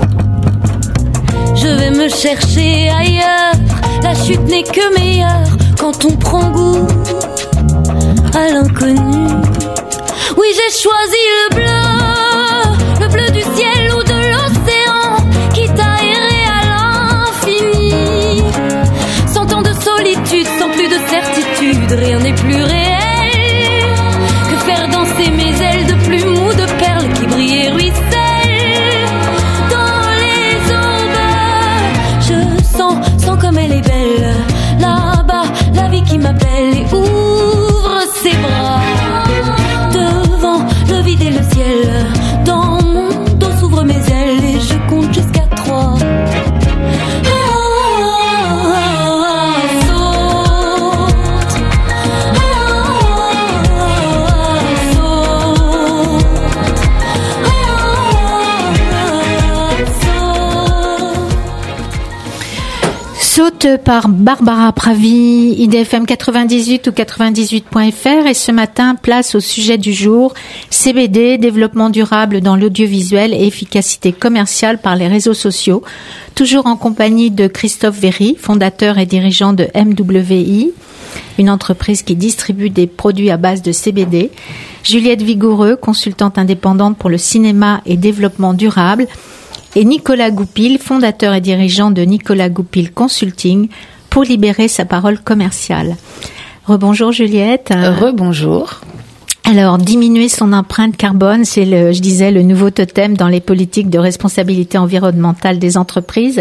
Je vais me chercher ailleurs, la chute n'est que meilleure quand on prend goût à l'inconnu. Oui j'ai choisi le bleu, le bleu du ciel ou de l'océan, quitte à errer à l'infini. Cent ans de solitude, sans plus de certitude, rien n'est plus réel que faire danser mes ailes de plumes ou de perles qui brillent et ruissellent dans les aubes. Je sens, sens comme elle est belle, là-bas, la vie qui m'appelle et ouvre ses bras. Devant le vide et le ciel, saute par Barbara Pravi, I D F M quatre-vingt-dix-huit ou quatre-vingt-dix-huit point F R, et ce matin, place au sujet du jour, C B D, développement durable dans l'audiovisuel et efficacité commerciale par les réseaux sociaux. Toujours en compagnie de Christophe Véry, fondateur et dirigeant de M W I, une entreprise qui distribue des produits à base de C B D. Juliette Vigoureux, consultante indépendante pour le cinéma et développement durable. Et Nicolas Goupil, fondateur et dirigeant de Nicolas Goupil Consulting, pour libérer sa parole commerciale. Rebonjour Juliette. Rebonjour. Alors, diminuer son empreinte carbone, c'est le, je disais, le nouveau totem dans les politiques de responsabilité environnementale des entreprises.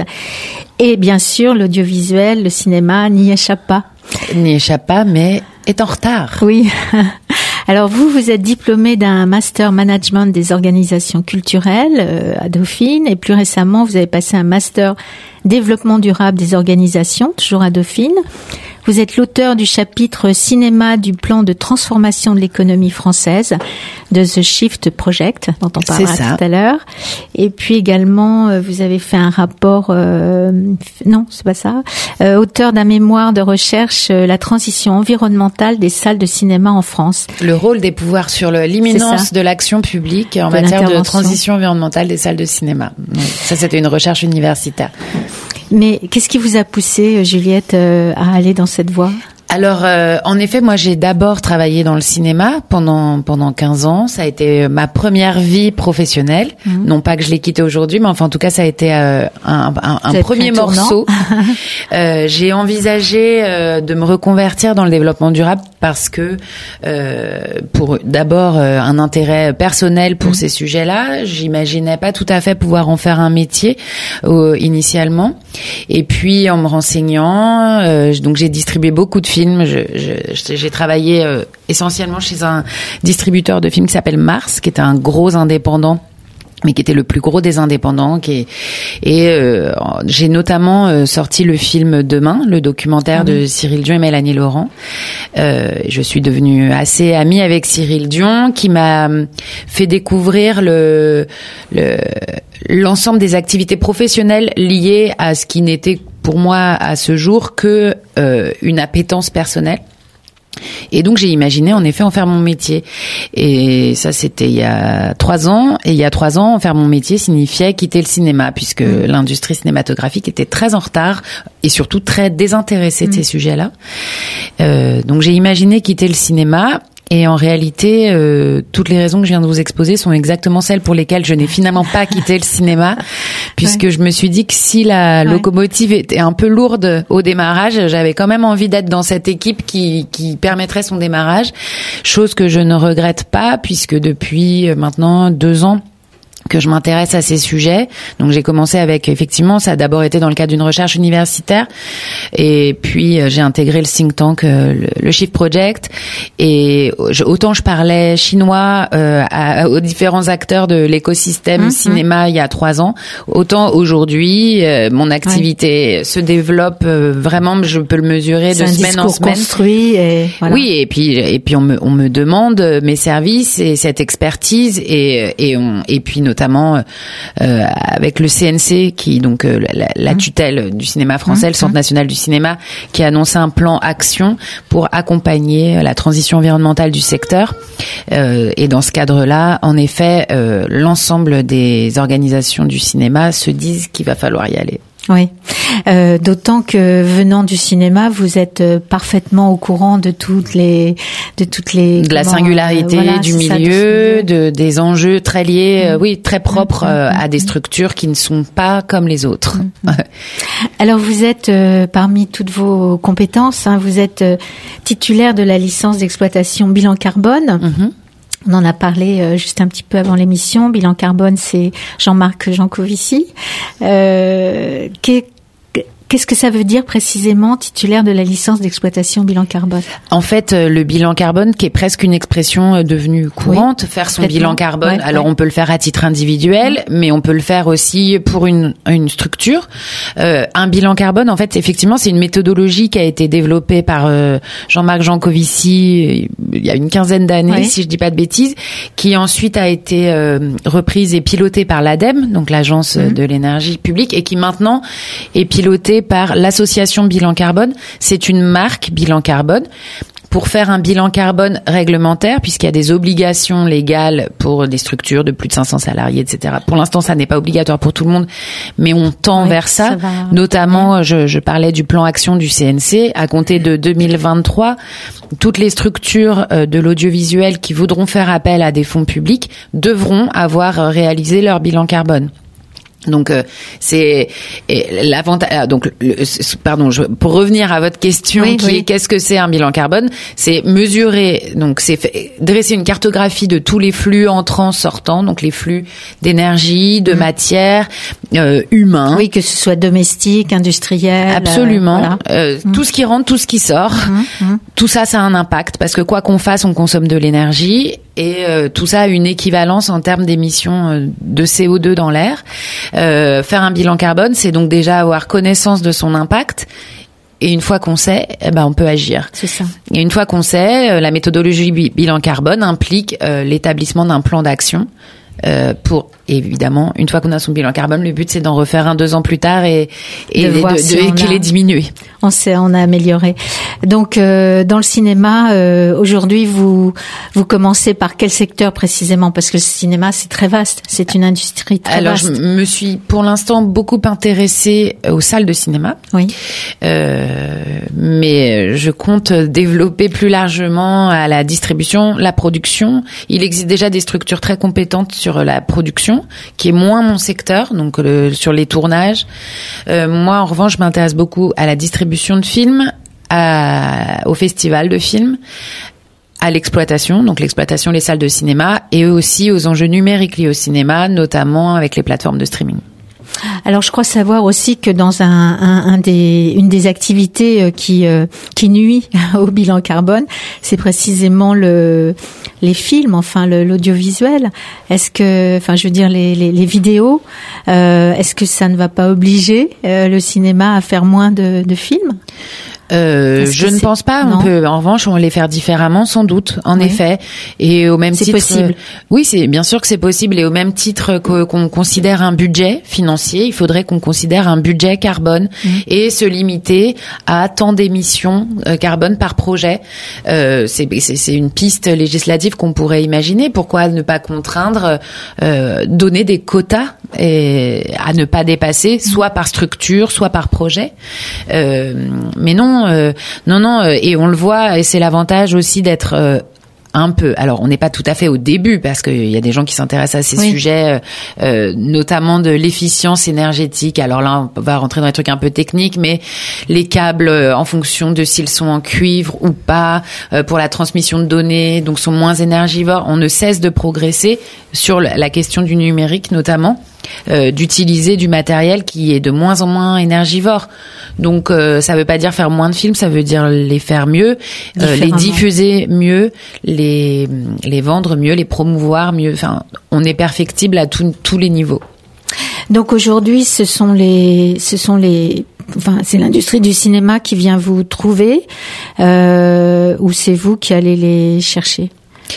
Et bien sûr, l'audiovisuel, le cinéma n'y échappe pas. N'y échappe pas, mais est en retard. Oui. Alors vous, vous êtes diplômé d'un master management des organisations culturelles euh, à Dauphine, et plus récemment, vous avez passé un master développement durable des organisations, toujours à Dauphine. Vous êtes l'auteur du chapitre cinéma du plan de transformation de l'économie française de The Shift Project, dont on parlera tout à l'heure. Et puis également, vous avez fait un rapport, euh, non, c'est pas ça, euh, auteur d'un mémoire de recherche, euh, la transition environnementale des salles de cinéma en France. Le rôle des pouvoirs sur le, l'imminence de l'action publique en de matière de transition environnementale des salles de cinéma. Donc, ça, c'était une recherche universitaire. Mais qu'est-ce qui vous a poussé, Juliette, à aller dans cette voie ? Alors, euh, en effet, moi, j'ai d'abord travaillé dans le cinéma pendant pendant quinze ans. Ça a été ma première vie professionnelle. Mmh. Non pas que je l'ai quittée aujourd'hui, mais enfin, en tout cas, ça a été euh, un, un, un premier morceau. euh, j'ai envisagé euh, de me reconvertir dans le développement durable parce que, euh, pour d'abord euh, un intérêt personnel pour mmh. ces sujets-là, j'imaginais pas tout à fait pouvoir en faire un métier euh, initialement. Et puis, en me renseignant, euh, donc j'ai distribué beaucoup de films. Je, je, j'ai travaillé euh, essentiellement chez un distributeur de films qui s'appelle Mars, qui était un gros indépendant, mais qui était le plus gros des indépendants. Qui est, et euh, j'ai notamment euh, sorti le film Demain, le documentaire mmh. de Cyril Dion et Mélanie Laurent. Euh, je suis devenue assez amie avec Cyril Dion, qui m'a fait découvrir le, le l'ensemble des activités professionnelles liées à ce qui n'était pour moi à ce jour que euh, une appétence personnelle. Et donc j'ai imaginé en effet en faire mon métier. Et ça c'était il y a trois ans. Et il y a trois ans, en faire mon métier signifiait quitter le cinéma, puisque mmh. l'industrie cinématographique était très en retard et surtout très désintéressée de mmh. ces sujets-là. Euh, donc j'ai imaginé quitter le cinéma. Et en réalité, euh, toutes les raisons que je viens de vous exposer sont exactement celles pour lesquelles je n'ai finalement pas quitté le cinéma, puisque ouais. je me suis dit que si la ouais. locomotive était un peu lourde au démarrage, j'avais quand même envie d'être dans cette équipe qui, qui permettrait son démarrage, chose que je ne regrette pas, puisque depuis maintenant deux ans, que je m'intéresse à ces sujets. Donc j'ai commencé avec, effectivement, ça a d'abord été dans le cadre d'une recherche universitaire, et puis euh, j'ai intégré le think tank, euh, le, le Shift Project, et je, autant je parlais chinois euh, à, aux différents acteurs de l'écosystème mmh, cinéma mmh. il y a trois ans, autant aujourd'hui euh, mon activité ouais. se développe euh, vraiment, je peux le mesurer c'est de semaine en semaine. Construit et voilà. Oui, et puis et puis on me on me demande mes services et cette expertise, et et on et puis notamment notamment euh, avec le C N C, qui donc euh, la, la tutelle du cinéma français, mmh. le Centre national du cinéma, qui a annoncé un plan action pour accompagner la transition environnementale du secteur. Euh, et dans ce cadre-là, en effet, euh, l'ensemble des organisations du cinéma se disent qu'il va falloir y aller. Oui, euh, d'autant que venant du cinéma, vous êtes euh, parfaitement au courant de toutes les, de toutes les de la comment, singularité euh, voilà, du milieu, ça, de des enjeux très liés, mmh. euh, oui, très propres mmh. euh, à des structures qui ne sont pas comme les autres. Mmh. Alors vous êtes euh, parmi toutes vos compétences, hein, vous êtes euh, titulaire de la licence d'exploitation bilan carbone. Mmh. On en a parlé euh, juste un petit peu avant l'émission. Bilan carbone, c'est Jean-Marc Jancovici. Euh, qu'est, Qu'est-ce que ça veut dire précisément, titulaire de la licence d'exploitation bilan carbone ? En fait, le bilan carbone, qui est presque une expression devenue courante, oui, faire son bilan carbone. Ouais, alors, ouais. on peut le faire à titre individuel, mmh. mais on peut le faire aussi pour une, une structure. Euh, un bilan carbone, en fait, effectivement, c'est une méthodologie qui a été développée par euh, Jean-Marc Jancovici il y a une quinzaine d'années, ouais. si je dis pas de bêtises, qui ensuite a été euh, reprise et pilotée par l'ADEME, donc l'Agence mmh. de l'énergie publique, et qui maintenant est pilotée régulé par l'association Bilan Carbone. C'est une marque Bilan Carbone. Pour faire un bilan carbone réglementaire, puisqu'il y a des obligations légales pour des structures de plus de cinq cents salariés, et cetera. Pour l'instant, ça n'est pas obligatoire pour tout le monde, mais on tend oui, vers ça. ça va... Notamment, je, je parlais du plan action du C N C. À compter de deux mille vingt-trois, toutes les structures de l'audiovisuel qui voudront faire appel à des fonds publics devront avoir réalisé leur bilan carbone. Donc euh, c'est l'avantage. Donc le, pardon, je, pour revenir à votre question, oui, qui oui. est qu'est-ce que c'est un bilan carbone ? C'est mesurer. Donc c'est fait, dresser une cartographie de tous les flux entrants, sortants. Donc les flux d'énergie, de mmh. matière, euh, humains. Oui, que ce soit domestique, industriel. Absolument. Euh, voilà. euh, mmh. Tout ce qui rentre, tout ce qui sort. Mmh. Mmh. Tout ça, ça a un impact parce que quoi qu'on fasse, on consomme de l'énergie. Et euh, tout ça a une équivalence en termes d'émissions euh, de C O deux dans l'air. Euh, faire un bilan carbone, c'est donc déjà avoir connaissance de son impact. Et une fois qu'on sait, eh ben on peut agir. C'est ça. Et une fois qu'on sait, euh, la méthodologie bilan carbone implique euh, l'établissement d'un plan d'action. Euh, pour évidemment, une fois qu'on a son bilan carbone, le but c'est d'en refaire un deux ans plus tard et, et de, de, de, si et qu'il a... est diminué. On sait, on a amélioré. Donc euh, dans le cinéma, euh, aujourd'hui, vous vous commencez par quel secteur précisément ? Parce que le cinéma c'est très vaste, c'est une industrie très Alors, vaste. Alors je me suis pour l'instant beaucoup intéressée aux salles de cinéma. Oui. Euh, mais je compte développer plus largement à la distribution, la production. Il existe déjà des structures très compétentes sur la production, qui est moins mon secteur, donc le, sur les tournages. Euh, moi, en revanche, je m'intéresse beaucoup à la distribution de films, à, au festival de films, à l'exploitation, donc l'exploitation des salles de cinéma, et aussi aux enjeux numériques liés au cinéma, notamment avec les plateformes de streaming. Alors, je crois savoir aussi que dans un, un, un des, une des activités qui euh, qui nuit au bilan carbone, c'est précisément le les films, enfin le, l'audiovisuel. Est-ce que, enfin, je veux dire les les, les vidéos. Euh, est-ce que ça ne va pas obliger euh, le cinéma à faire moins de, de films ? Euh, je ne pense pas. On peut, en revanche, on va les faire différemment, sans doute, en oui. effet. Et au même c'est titre, possible. Euh, oui, c'est bien sûr que c'est possible. Et au même titre que, qu'on considère un budget financier, il faudrait qu'on considère un budget carbone mmh. et se limiter à tant d'émissions euh, carbone par projet. Euh, c'est, c'est, c'est une piste législative qu'on pourrait imaginer. Pourquoi ne pas contraindre, euh, donner des quotas et à ne pas dépasser, soit par structure, soit par projet. Euh, mais non. Euh, non, non, euh, et on le voit, et c'est l'avantage aussi d'être euh, un peu. Alors, on n'est pas tout à fait au début parce qu'il y a des gens qui s'intéressent à ces oui. sujets, euh, notamment de l'efficience énergétique. Alors là, on va rentrer dans des trucs un peu techniques, mais les câbles, en fonction de s'ils sont en cuivre ou pas, euh, pour la transmission de données, donc sont moins énergivores. On ne cesse de progresser sur la question du numérique, notamment. Euh, d'utiliser du matériel qui est de moins en moins énergivore. Donc euh, ça veut pas dire faire moins de films, ça veut dire les faire mieux, euh, les diffuser mieux, les les vendre mieux, les promouvoir mieux. Enfin, on est perfectible à tout, tous les niveaux. Donc aujourd'hui, ce sont les ce sont les Enfin, c'est l'industrie du cinéma qui vient vous trouver, euh, ou c'est vous qui allez les chercher ?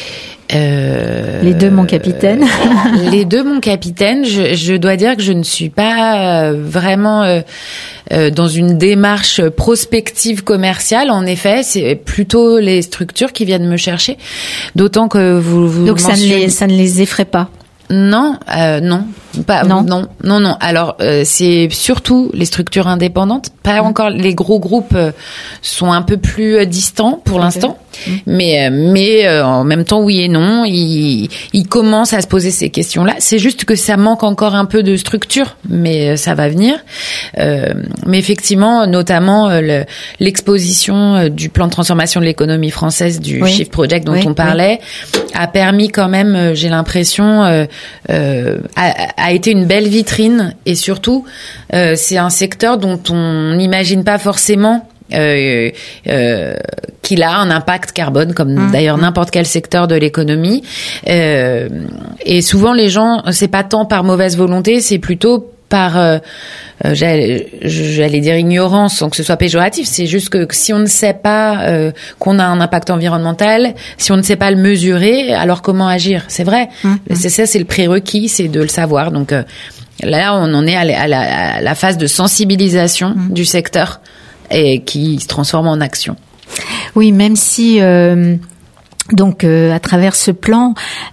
Euh, les deux, mon capitaine. Les deux, mon capitaine. Je, je dois dire que je ne suis pas euh, vraiment euh, euh, dans une démarche prospective commerciale. En effet, c'est plutôt les structures qui viennent me chercher. D'autant que vous, vous donc ça ne les, ça ne les effraie pas. Non, euh, non, pas non, non, non, non. Alors euh, c'est surtout les structures indépendantes. Pas mmh. encore les gros groupes euh, sont un peu plus euh, distants pour okay. l'instant, mmh. mais euh, mais euh, en même temps oui et non. Ils ils commencent à se poser ces questions-là. C'est juste que ça manque encore un peu de structure, mais euh, ça va venir. Euh, mais effectivement, notamment euh, le, l'exposition euh, du plan de transformation de l'économie française du oui. Shift Project dont oui, on parlait oui. a permis quand même, euh, j'ai l'impression. Euh, Euh, a, a été une belle vitrine et surtout euh, c'est un secteur dont on n'imagine pas forcément euh, euh, qu'il a un impact carbone comme mmh, d'ailleurs mmh. n'importe quel secteur de l'économie euh, et souvent les gens c'est pas tant par mauvaise volonté, c'est plutôt par euh, j'allais, j'allais dire ignorance sans que ce soit péjoratif, c'est juste que si on ne sait pas euh, qu'on a un impact environnemental, si on ne sait pas le mesurer, alors comment agir ? C'est vrai, mmh. c'est ça, c'est le prérequis, c'est de le savoir. Donc euh, Là, on en est à la, à la, à la phase de sensibilisation mmh. du secteur et qui se transforme en action. Oui, même si... Euh Donc, euh, à travers ce plan,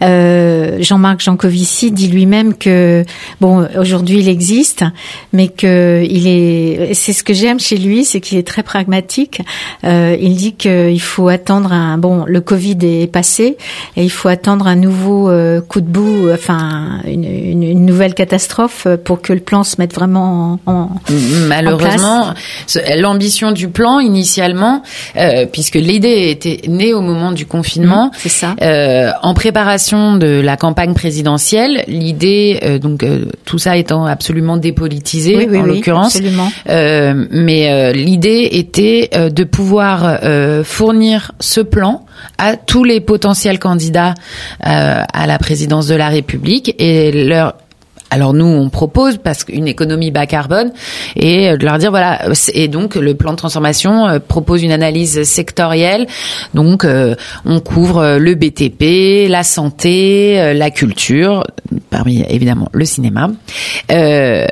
euh, Jean-Marc Jancovici dit lui-même que, bon, aujourd'hui il existe, mais que il est. C'est ce que j'aime chez lui, c'est qu'il est très pragmatique. Euh, il dit qu'il faut attendre un. Bon, le Covid est passé et il faut attendre un nouveau euh, coup de bout, enfin une, une, une nouvelle catastrophe pour que le plan se mette vraiment en. en Malheureusement, en l'ambition du plan initialement, euh, puisque l'idée était née au moment du confinement. C'est ça. Euh, en préparation de la campagne présidentielle, l'idée, euh, donc euh, tout ça étant absolument dépolitisé oui, oui, en oui, l'occurrence, absolument. Euh, mais euh, l'idée était euh, de pouvoir euh, fournir ce plan à tous les potentiels candidats euh, à la présidence de la République et leur Alors nous, on propose parce qu'une économie bas carbone et de leur dire voilà. Et donc le plan de transformation euh, propose une analyse sectorielle. Donc euh, on couvre le B T P, la santé, euh, la culture, parmi évidemment le cinéma, euh,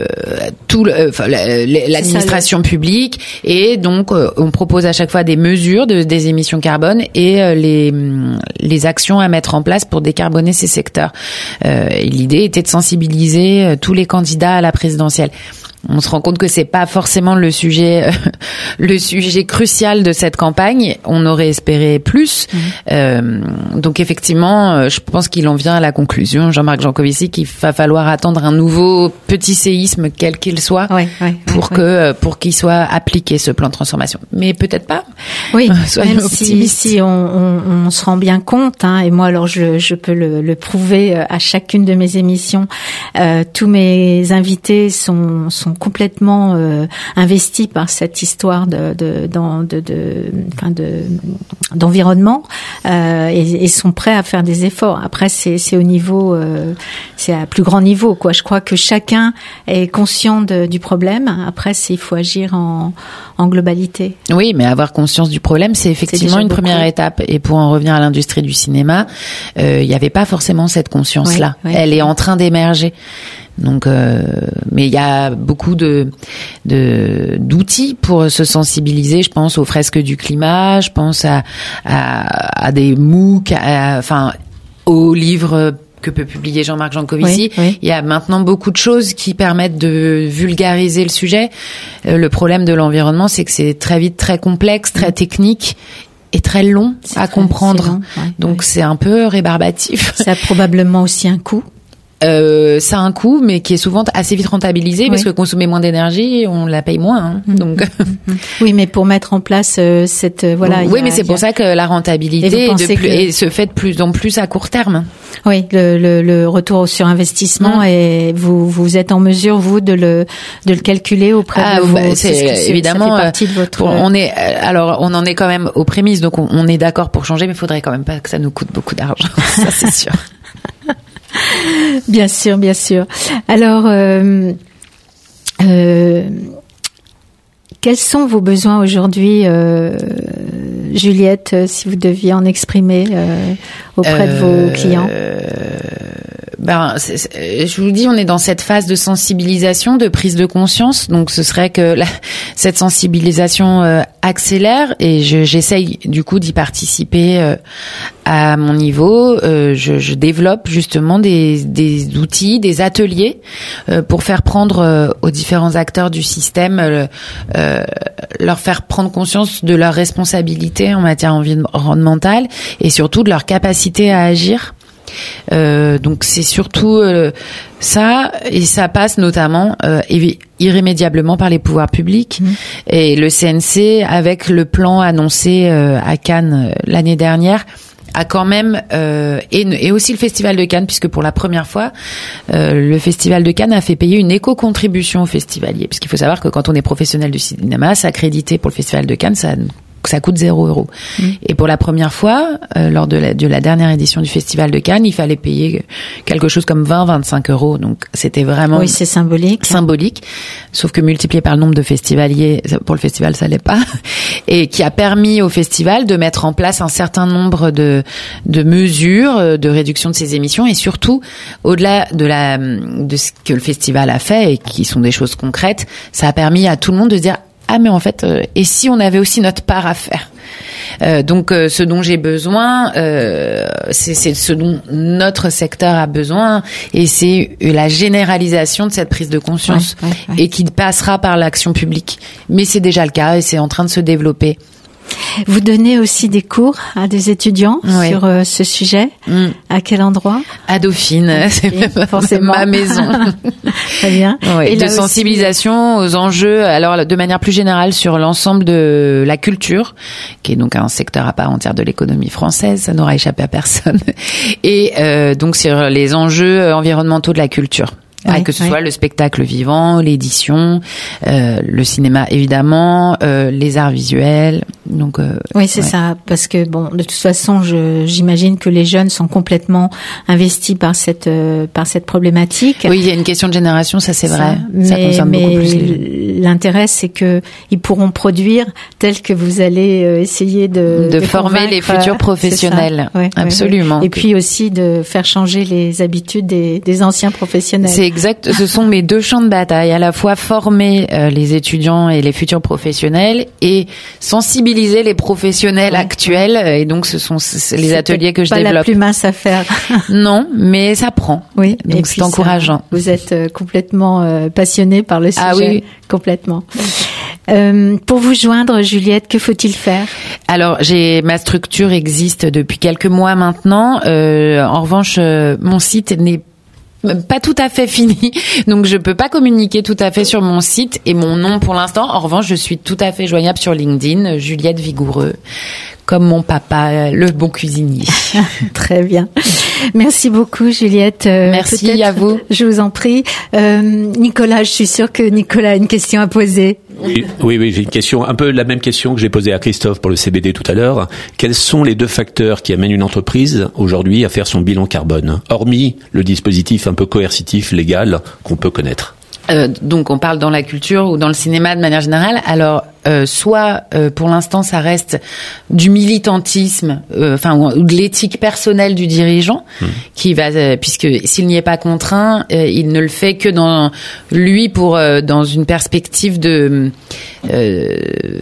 tout le, enfin, l'administration publique. Et donc euh, on propose à chaque fois des mesures de, des émissions carbone et euh, les les actions à mettre en place pour décarboner ces secteurs. Euh, L'idée était de sensibiliser tous les candidats à la présidentielle. On se rend compte que c'est pas forcément le sujet, euh, le sujet crucial de cette campagne. On aurait espéré plus. Mmh. Euh, donc effectivement, je pense qu'il en vient à la conclusion, Jean-Marc Jancovici, qu'il va falloir attendre un nouveau petit séisme, quel qu'il soit, ouais, ouais, pour ouais, que ouais. pour qu'il soit appliqué ce plan de transformation. Mais peut-être pas. Oui, soyons même optimistes. si, si on, on, on se rend bien compte, hein, et moi alors je, je peux le, le prouver à chacune de mes émissions. Euh, tous mes invités sont sont complètement euh, investis par cette histoire de de de de, de, enfin de d'environnement euh, et, et sont prêts à faire des efforts. Après c'est c'est au niveau euh, c'est à plus grand niveau quoi. Je crois que chacun est conscient de, du problème. Après c'est il faut agir en en globalité. Oui, mais avoir conscience du problème, c'est effectivement c'est une beaucoup. première étape. Et pour en revenir à l'industrie du cinéma, euh, il n'y avait pas forcément cette conscience-là. Oui, oui. Elle est en train d'émerger. Donc, euh, mais il y a beaucoup de, de d'outils pour se sensibiliser. Je pense aux fresques du climat, je pense à à, à des MOOC, à, enfin aux livres que peut publier Jean-Marc Jancovici. Oui, oui. Il y a maintenant beaucoup de choses qui permettent de vulgariser le sujet. Euh, le problème de l'environnement, c'est que c'est très vite très complexe, très technique. Et très long c'est à très, comprendre. Long, ouais, donc ouais. c'est un peu rébarbatif. Ça a probablement aussi un coût. Euh, ça a un coût, mais qui est souvent assez vite rentabilisé, oui. parce que consommer moins d'énergie, on la paye moins. Hein, mmh. Donc oui, mais pour mettre en place euh, cette euh, voilà. Oui, a, mais c'est pour a... ça que la rentabilité est de plus, que... et se fait de plus en plus à court terme. Oui, le, le, le retour sur investissement mmh. et vous vous êtes en mesure vous de le de le calculer auprès ah, de vos. Bah, c'est, c'est évidemment. Ça fait partie de votre. Pour, on est alors on en est quand même aux prémices, donc on, on est d'accord pour changer, mais il faudrait quand même pas que ça nous coûte beaucoup d'argent. Ça c'est sûr. Bien sûr, bien sûr. Alors, euh, euh, quels sont vos besoins aujourd'hui, euh, Juliette, si vous deviez en exprimer euh, auprès euh, de vos clients? Ben, c'est, c'est, je vous dis, on est dans cette phase de sensibilisation, de prise de conscience. Donc, ce serait que la, cette sensibilisation euh, accélère et je, j'essaye du coup d'y participer euh, à mon niveau. Euh, je, je développe justement des, des outils, des ateliers euh, pour faire prendre euh, aux différents acteurs du système, euh, euh, leur faire prendre conscience de leurs responsabilités en matière environnementale et surtout de leur capacité à agir. Euh, donc c'est surtout euh, ça, et ça passe notamment euh, irrémédiablement par les pouvoirs publics. Mmh. Et le C N C, avec le plan annoncé euh, à Cannes euh, l'année dernière, a quand même euh, et, et aussi le Festival de Cannes, puisque pour la première fois euh, le Festival de Cannes a fait payer une éco-contribution aux festivaliers, puisqu'il faut savoir que quand on est professionnel du cinéma, s'accréditer pour le Festival de Cannes, ça ça coûte zéro euro. Mmh. Et pour la première fois, euh, lors de la, de la dernière édition du Festival de Cannes, il fallait payer quelque chose comme vingt à vingt-cinq euros. Donc c'était vraiment oui, c'est symbolique. Symbolique. Sauf que multiplié par le nombre de festivaliers, pour le festival, ça l'est pas. Et qui a permis au festival de mettre en place un certain nombre de, de mesures de réduction de ses émissions et surtout, au-delà de la, de ce que le festival a fait et qui sont des choses concrètes, ça a permis à tout le monde de se dire ah mais en fait euh, et si on avait aussi notre part à faire. Euh, donc euh, ce dont j'ai besoin, euh, c'est, c'est ce dont notre secteur a besoin et c'est la généralisation de cette prise de conscience ouais, ouais, ouais. et qui passera par l'action publique. Mais c'est déjà le cas et c'est en train de se développer. Vous donnez aussi des cours à des étudiants ouais. sur euh, ce sujet. Mm. À quel endroit ? À Dauphine, à Dauphine c'est forcément ma maison. Très bien. Ouais, et de sensibilisation aussi... aux enjeux, alors de manière plus générale sur l'ensemble de la culture, qui est donc un secteur à part entière de l'économie française, ça n'aura échappé à personne. Et euh, donc sur les enjeux environnementaux de la culture. Ouais, que ce ouais. soit le spectacle vivant, l'édition, euh, le cinéma évidemment, euh, les arts visuels. Donc euh, oui, c'est ouais. ça, parce que bon, de toute façon, je, j'imagine que les jeunes sont complètement investis par cette euh, par cette problématique. Oui, il y a une question de génération, ça c'est ça, vrai. Mais, ça concerne mais beaucoup plus les jeunes. L'intérêt, c'est que ils pourront produire tel que vous allez euh, essayer de de, de former les futurs professionnels. Ouais, Absolument. Ouais. Et puis aussi de faire changer les habitudes des, des anciens professionnels. C'est exact. Ce sont mes deux champs de bataille, à la fois former euh, les étudiants et les futurs professionnels et sensibiliser les professionnels ouais. actuels. Et donc, ce sont c'est les c'est ateliers que je pas développe. Pas la plus mince à faire. Non, mais ça prend. Oui. Donc, c'est encourageant. Ça, vous êtes euh, complètement euh, passionné par le sujet. Ah oui. Complètement. Euh, pour vous joindre, Juliette, que faut-il faire ? Alors, j'ai ma structure existe depuis quelques mois maintenant. Euh, en revanche, euh, mon site n'est pas tout à fait fini, donc je peux pas communiquer tout à fait sur mon site et mon nom pour l'instant. En revanche, je suis tout à fait joignable sur LinkedIn, Juliette Vigoureux, comme mon papa, le bon cuisinier. Très bien. Merci beaucoup, Juliette. Euh, Merci à vous. Je vous en prie. Euh, Nicolas, je suis sûre que Nicolas a une question à poser. Oui, oui, oui, j'ai une question, un peu la même question que j'ai posée à Christophe pour le C B D tout à l'heure. Quels sont les deux facteurs qui amènent une entreprise aujourd'hui à faire son bilan carbone, hormis le dispositif un peu coercitif, légal, qu'on peut connaître ? Euh, donc on parle dans la culture ou dans le cinéma de manière générale. Alors euh, soit euh, pour l'instant ça reste du militantisme, euh, enfin ou, ou de l'éthique personnelle du dirigeant mmh. qui va, euh, puisque s'il n'y est pas contraint, euh, il ne le fait que dans lui pour euh, dans une perspective de euh,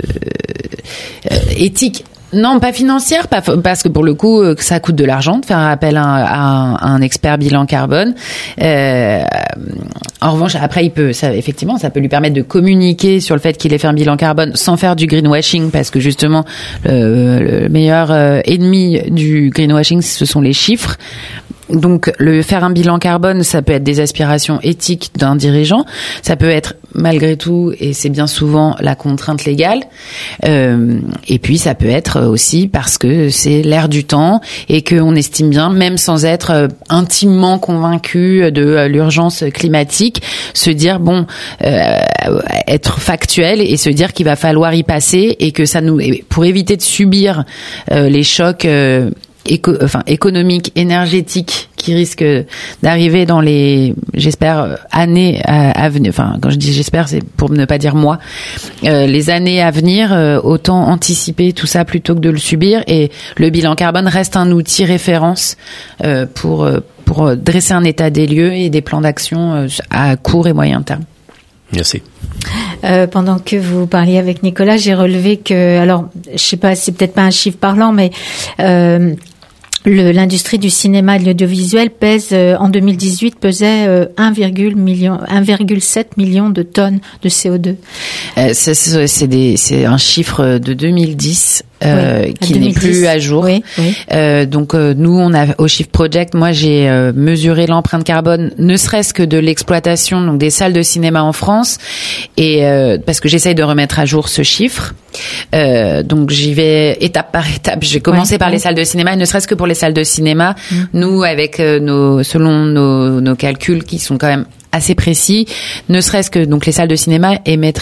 euh, éthique. Non, pas financière, pas parce que pour le coup, ça coûte de l'argent de faire appel à un, à un, à un expert bilan carbone. Euh, en revanche, après, il peut, ça, effectivement, ça peut lui permettre de communiquer sur le fait qu'il ait fait un bilan carbone sans faire du greenwashing, parce que justement, le, le meilleur ennemi du greenwashing, ce sont les chiffres. Donc, le faire un bilan carbone, ça peut être des aspirations éthiques d'un dirigeant. Ça peut être, malgré tout, et c'est bien souvent la contrainte légale. Euh, et puis, ça peut être aussi parce que c'est l'air du temps et qu'on estime bien, même sans être intimement convaincu de l'urgence climatique, se dire, bon, euh, être factuel et se dire qu'il va falloir y passer et que ça nous, pour éviter de subir euh, les chocs euh, Éco, enfin économique, énergétique qui risque d'arriver dans les, j'espère, années à, à venir. Enfin, quand je dis j'espère, c'est pour ne pas dire moi. Euh, les années à venir, euh, autant anticiper tout ça plutôt que de le subir. Et le bilan carbone reste un outil référence euh, pour pour dresser un état des lieux et des plans d'action à court et moyen terme. Merci. Euh, pendant que vous parliez avec Nicolas, j'ai relevé que, alors, je sais pas, c'est peut-être pas un chiffre parlant, mais euh, le, l'industrie du cinéma et de l'audiovisuel pèse, euh, en deux mille dix-huit, pesait euh, un virgule sept million de tonnes de C O deux. Euh, c'est, c'est, c'est, des, c'est un chiffre de deux mille dix. Euh, oui, qui n'est plus à jour. Oui, oui. Euh, donc euh, nous, on a au Shift Project, moi j'ai euh, mesuré l'empreinte carbone, ne serait-ce que de l'exploitation donc des salles de cinéma en France, et euh, parce que j'essaye de remettre à jour ce chiffre. Euh, donc j'y vais étape par étape. J'ai commencé ouais, par ouais. les salles de cinéma, et ne serait-ce que pour les salles de cinéma, mmh. nous avec euh, nos, selon nos, nos calculs qui sont quand même assez précis, ne serait-ce que donc les salles de cinéma émettraient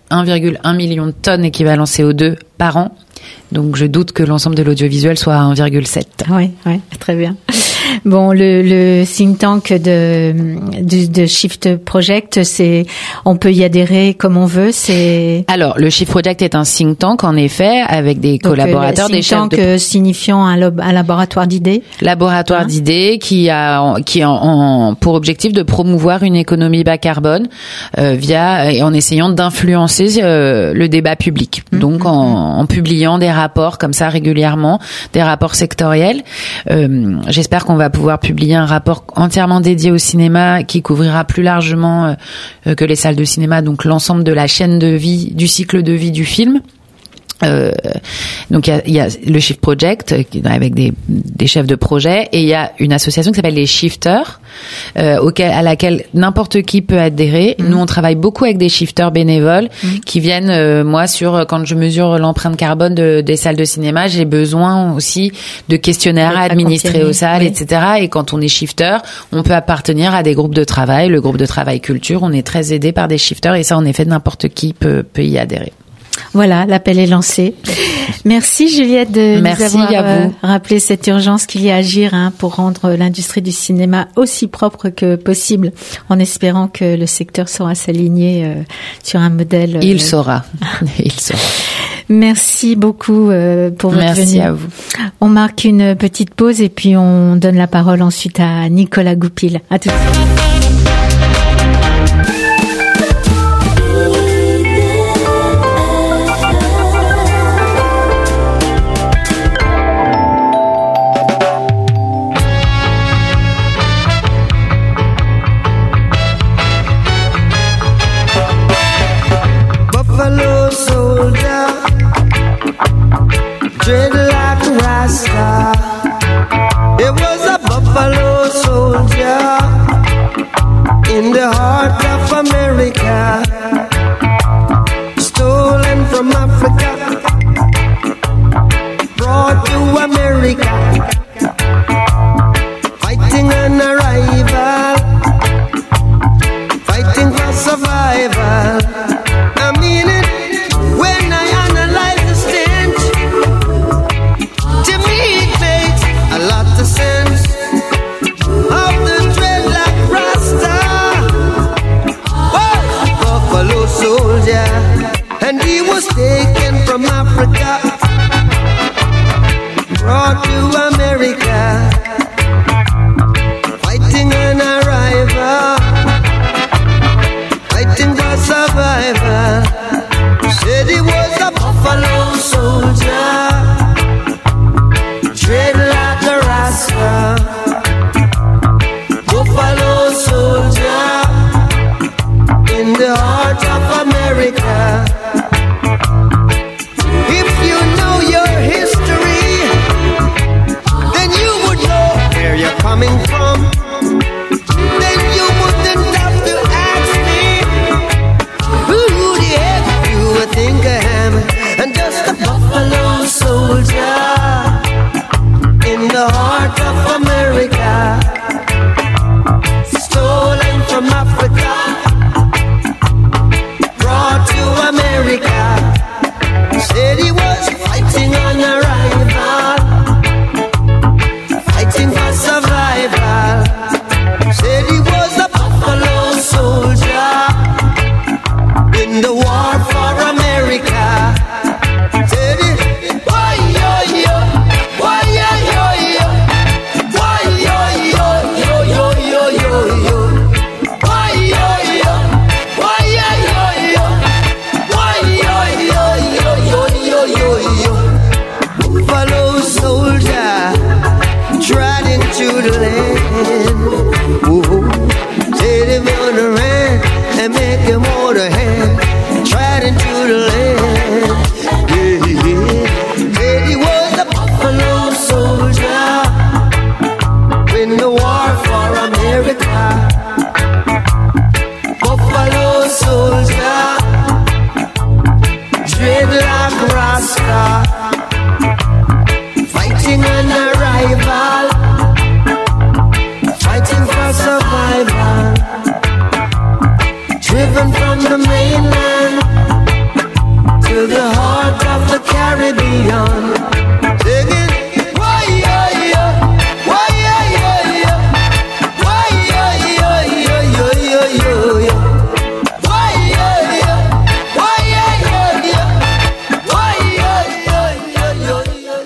un virgule un million de tonnes équivalent C O deux par an. Donc je doute que l'ensemble de l'audiovisuel soit à un virgule sept. Oui, oui, très bien. Bon, le, le think tank de, de, de Shift Project, c'est, on peut y adhérer comme on veut. C'est alors le Shift Project est un think tank en effet avec des Donc, collaborateurs, des chefs de think signifiant un, lob, un laboratoire d'idées. Laboratoire hein? d'idées qui a qui a en, en, pour objectif de promouvoir une économie bas carbone euh, via et en essayant d'influencer euh, le débat public. Mmh, Donc mmh, en, en publiant des rapports comme ça régulièrement, des rapports sectoriels. Euh, j'espère qu'on va pouvoir publier un rapport entièrement dédié au cinéma qui couvrira plus largement euh, que les salles de cinéma, donc l'ensemble de la chaîne de vie, du cycle de vie du film. Euh, donc il y a, y a le Shift Project avec des, des chefs de projet et il y a une association qui s'appelle les Shifters euh, auquel, à laquelle n'importe qui peut adhérer. Mmh. Nous on travaille beaucoup avec des shifters bénévoles mmh. qui viennent euh, moi sur quand je mesure l'empreinte carbone de, des salles de cinéma, j'ai besoin aussi de questionnaires à administrer aux salles, oui. et cetera. Et quand on est shifter, on peut appartenir à des groupes de travail, le groupe de travail culture. On est très aidé par des shifters et ça en effet n'importe qui peut, peut y adhérer. Voilà, l'appel est lancé. Merci Juliette de Merci nous avoir à vous. Euh, rappelé cette urgence qu'il y a à agir hein, pour rendre l'industrie du cinéma aussi propre que possible, en espérant que le secteur saura s'aligner euh, sur un modèle. Euh, Il saura. Il saura. Merci beaucoup euh, pour votre venue. Merci à vous. On marque une petite pause et puis on donne la parole ensuite à Nicolas Goupil. À tout de suite. Dread like a Rasta. It was a buffalo soldier in the heart of America, stolen from Africa, brought to America, fighting an arrival, fighting for survival. I mean it. When I analyze the stench, to me it makes a lot of sense. Of the dreadlock Rasta, oh, buffalo soldier, and he was taken from Africa, brought to America, fighting an arrival, fighting for survival. Said he was a buffalo soldier, dread like a Rasta. Buffalo soldier in the heart of America. If you know your history, then you would know where you're coming from. Then you wouldn't have to ask me who the heck you would think I am. And just a buffalo soldier in the heart of America, stolen from Africa, brought to America. Said he was fighting on arrival, fighting for survival. Said he was a buffalo soldier in the war for America. Said he, why yo yo, why yo yo yo, why yo yo yo yo yo yo yo, why yo yo, why yo yo yo, why yo yo yo yo yo yo. Buffalo soldier trotting to the land. Whoa. Said him on the ran and make him hold a hand, trotting to the land. Yeah, yeah. Said he was a buffalo soldier in the war for America. Buffalo soldier, dread like Rasta, fighting an arrival, fighting for survival, driven from the mainland, to the heart of the Caribbean. Singing, why, yeah, yeah, why, yeah, yeah, yeah, why, yeah, yeah, yeah, yeah, yeah, yeah, yeah. Why, yeah, yeah, why, yeah, yeah, yeah, why, yeah, yeah, yeah, yeah,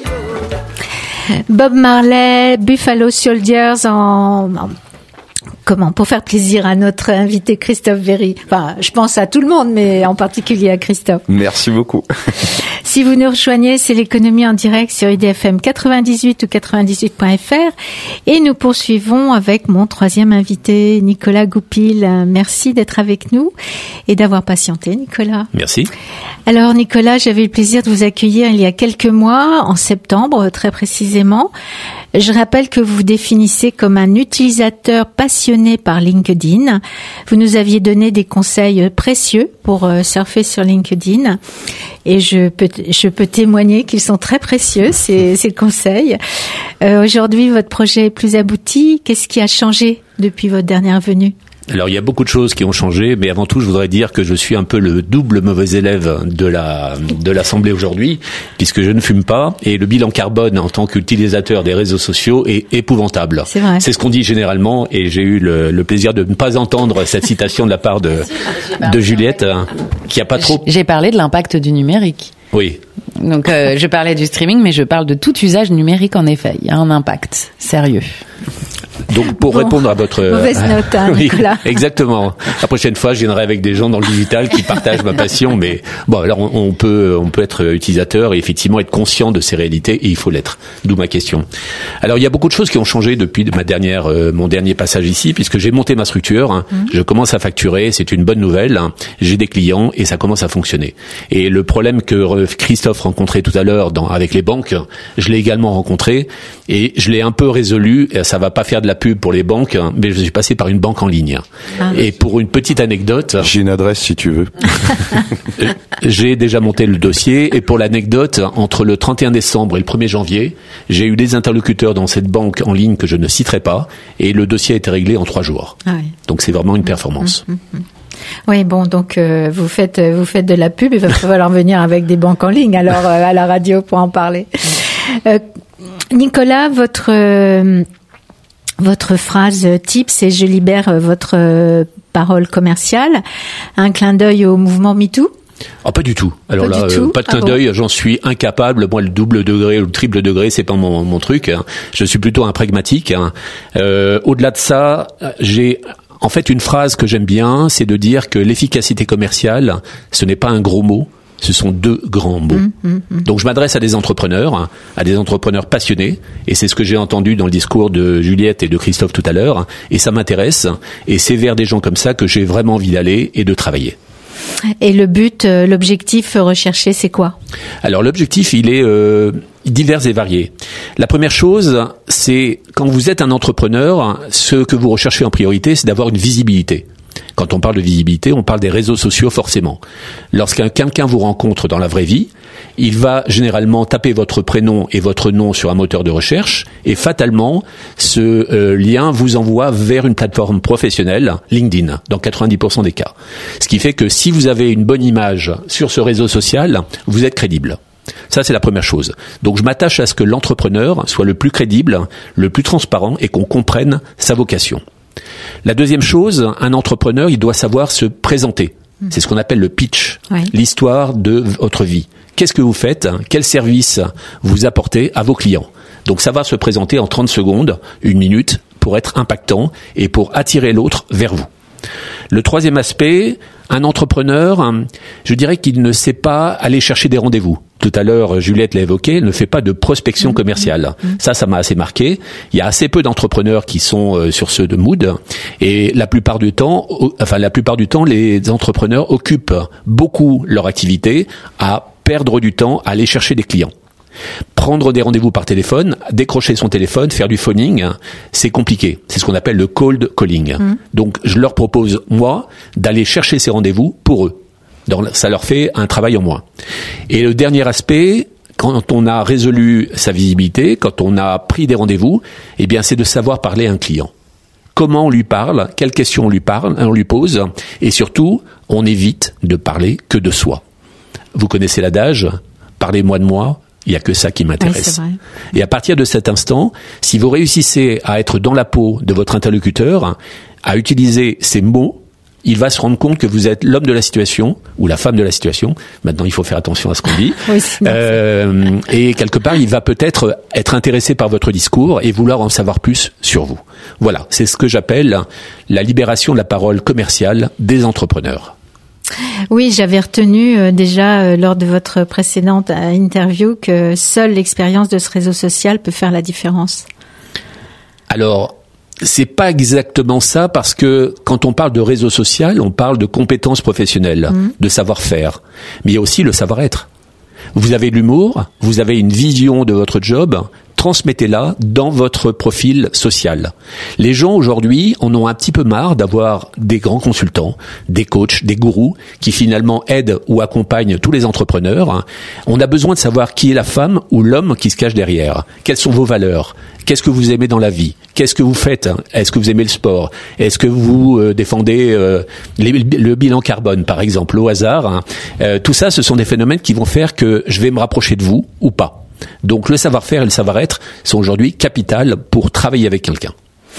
yeah, yeah. Bob Marley, Buffalo Soldiers en... en- Comment, pour faire plaisir à notre invité Christophe Véry. Enfin, je pense à tout le monde, mais en particulier à Christophe. Merci beaucoup. Si vous nous rejoignez, c'est l'économie en direct sur I D F M quatre-vingt-dix-huit ou quatre-vingt-dix-huit point F R. Et nous poursuivons avec mon troisième invité, Nicolas Goupil. Merci d'être avec nous et d'avoir patienté, Nicolas. Merci. Alors, Nicolas, j'avais le plaisir de vous accueillir il y a quelques mois, en septembre, très précisément. Je rappelle que vous vous définissez comme un utilisateur passionné par LinkedIn. Vous nous aviez donné des conseils précieux pour euh, surfer sur LinkedIn. Et je peux, je peux témoigner qu'ils sont très précieux, ces, ces conseils. Euh, aujourd'hui, votre projet est plus abouti. Qu'est-ce qui a changé depuis votre dernière venue ? Alors il y a beaucoup de choses qui ont changé, mais avant tout je voudrais dire que je suis un peu le double mauvais élève de la de l'Assemblée aujourd'hui, puisque je ne fume pas et le bilan carbone en tant qu'utilisateur des réseaux sociaux est épouvantable. C'est vrai. C'est ce qu'on dit généralement et j'ai eu le, le plaisir de ne pas entendre cette citation de la part de de Juliette, qui a pas trop. J'ai parlé de l'impact du numérique. Oui. Donc euh, je parlais du streaming, mais je parle de tout usage numérique en effet. Il y a un impact sérieux. Donc pour Bon, répondre à votre mauvaise note, hein, oui, Nicolas. Exactement. La prochaine fois, je viendrai avec des gens dans le digital qui partagent ma passion. Mais bon, alors on, on peut on peut être utilisateur et effectivement être conscient de ces réalités et il faut l'être. D'où ma question. Alors il y a beaucoup de choses qui ont changé depuis ma dernière euh, mon dernier passage ici, puisque j'ai monté ma structure. Hein. Mmh. Je commence à facturer, c'est une bonne nouvelle. Hein. J'ai des clients et ça commence à fonctionner. Et le problème que Christophe rencontrait tout à l'heure dans, avec les banques, je l'ai également rencontré et je l'ai un peu résolu. Et ça va pas faire de la pub pour les banques, mais je suis passé par une banque en ligne. Ah. Et pour une petite anecdote... J'ai une adresse si tu veux. J'ai déjà monté le dossier et pour l'anecdote, entre le trente et un décembre et le premier janvier, j'ai eu des interlocuteurs dans cette banque en ligne que je ne citerai pas et le dossier a été réglé en trois jours. Ah oui. Donc c'est vraiment une performance. Mmh, mmh, mmh. Oui, bon, donc euh, vous faites vous faites de la pub, il va falloir venir avec des banques en ligne alors euh, à la radio pour en parler. Euh, Nicolas, votre euh, votre phrase type, c'est « Je libère votre euh, parole commerciale », un clin d'œil au mouvement MeToo ? Ah, pas du tout. Alors pas là, euh, pas de clin ah d'œil, bon. J'en suis incapable. Moi, le double degré ou le triple degré, c'est pas mon, mon truc. Hein. Je suis plutôt un pragmatique. Hein. Euh, au-delà de ça, j'ai en fait une phrase que j'aime bien, c'est de dire que l'efficacité commerciale, ce n'est pas un gros mot. Ce sont deux grands mots. Mmh, mmh, mmh. Donc je m'adresse à des entrepreneurs, à des entrepreneurs passionnés, et c'est ce que j'ai entendu dans le discours de Juliette et de Christophe tout à l'heure, et ça m'intéresse, et c'est vers des gens comme ça que j'ai vraiment envie d'aller et de travailler. Et le but, l'objectif recherché, c'est quoi ? Alors l'objectif, il est euh, divers et varié. La première chose, c'est quand vous êtes un entrepreneur, ce que vous recherchez en priorité, c'est d'avoir une visibilité. Quand on parle de visibilité, on parle des réseaux sociaux forcément. Lorsqu'un quelqu'un vous rencontre dans la vraie vie, il va généralement taper votre prénom et votre nom sur un moteur de recherche et fatalement, ce euh, lien vous envoie vers une plateforme professionnelle, LinkedIn, dans quatre-vingt-dix pour cent des cas. Ce qui fait que si vous avez une bonne image sur ce réseau social, vous êtes crédible. Ça, c'est la première chose. Donc, je m'attache à ce que l'entrepreneur soit le plus crédible, le plus transparent et qu'on comprenne sa vocation. La deuxième chose, un entrepreneur, il doit savoir se présenter. C'est ce qu'on appelle le pitch, oui. L'histoire de votre vie. Qu'est-ce que vous faites ? Quel service vous apportez à vos clients ? Donc ça va se présenter en trente secondes, une minute, pour être impactant et pour attirer l'autre vers vous. Le troisième aspect, un entrepreneur, je dirais qu'il ne sait pas aller chercher des rendez-vous. Tout à l'heure, Juliette l'a évoqué, ne fait pas de prospection commerciale. Ça, ça m'a assez marqué. Il y a assez peu d'entrepreneurs qui sont sur ce mood. Et la plupart du temps, enfin, la plupart du temps, les entrepreneurs occupent beaucoup leur activité à perdre du temps à aller chercher des clients. Prendre des rendez-vous par téléphone, décrocher son téléphone, faire du phoning, c'est compliqué. C'est ce qu'on appelle le cold calling. Mmh. Donc, je leur propose, moi, d'aller chercher ces rendez-vous pour eux. Donc, ça leur fait un travail en moins. Et le dernier aspect, quand on a résolu sa visibilité, quand on a pris des rendez-vous, eh bien, c'est de savoir parler à un client. Comment on lui parle, quelles questions on lui parle, on lui pose, et surtout, on évite de parler que de soi. vous connaissez l'adage, parlez-moi de moi, il n'y a que ça qui m'intéresse. Oui, et à partir de cet instant, si vous réussissez à être dans la peau de votre interlocuteur, à utiliser ces mots, il va se rendre compte que vous êtes l'homme de la situation ou la femme de la situation. Maintenant, il faut faire attention à ce qu'on dit. Oui, euh, et quelque part, il va peut-être être intéressé par votre discours et vouloir en savoir plus sur vous. Voilà, c'est ce que j'appelle la libération de la parole commerciale des entrepreneurs. Oui, j'avais retenu euh, déjà euh, lors de votre précédente euh, interview que seule l'expérience de ce réseau social peut faire la différence. Alors, c'est pas exactement ça, parce que quand on parle de réseau social, on parle de compétences professionnelles, mmh. de savoir-faire. Mais il y a aussi le savoir-être. Vous avez de l'humour, vous avez une vision de votre job, transmettez-la dans votre profil social. Les gens aujourd'hui en ont un petit peu marre d'avoir des grands consultants, des coachs, des gourous qui finalement aident ou accompagnent tous les entrepreneurs. On a besoin de savoir qui est la femme ou l'homme qui se cache derrière. Quelles sont vos valeurs ? Qu'est-ce que vous aimez dans la vie ? Qu'est-ce que vous faites ? Est-ce que vous aimez le sport ? Est-ce que vous euh, défendez euh, les, le bilan carbone, par exemple, au hasard ? euh, Tout ça, ce sont des phénomènes qui vont faire que je vais me rapprocher de vous ou pas. Donc le savoir-faire et le savoir-être sont aujourd'hui capitales pour travailler avec quelqu'un.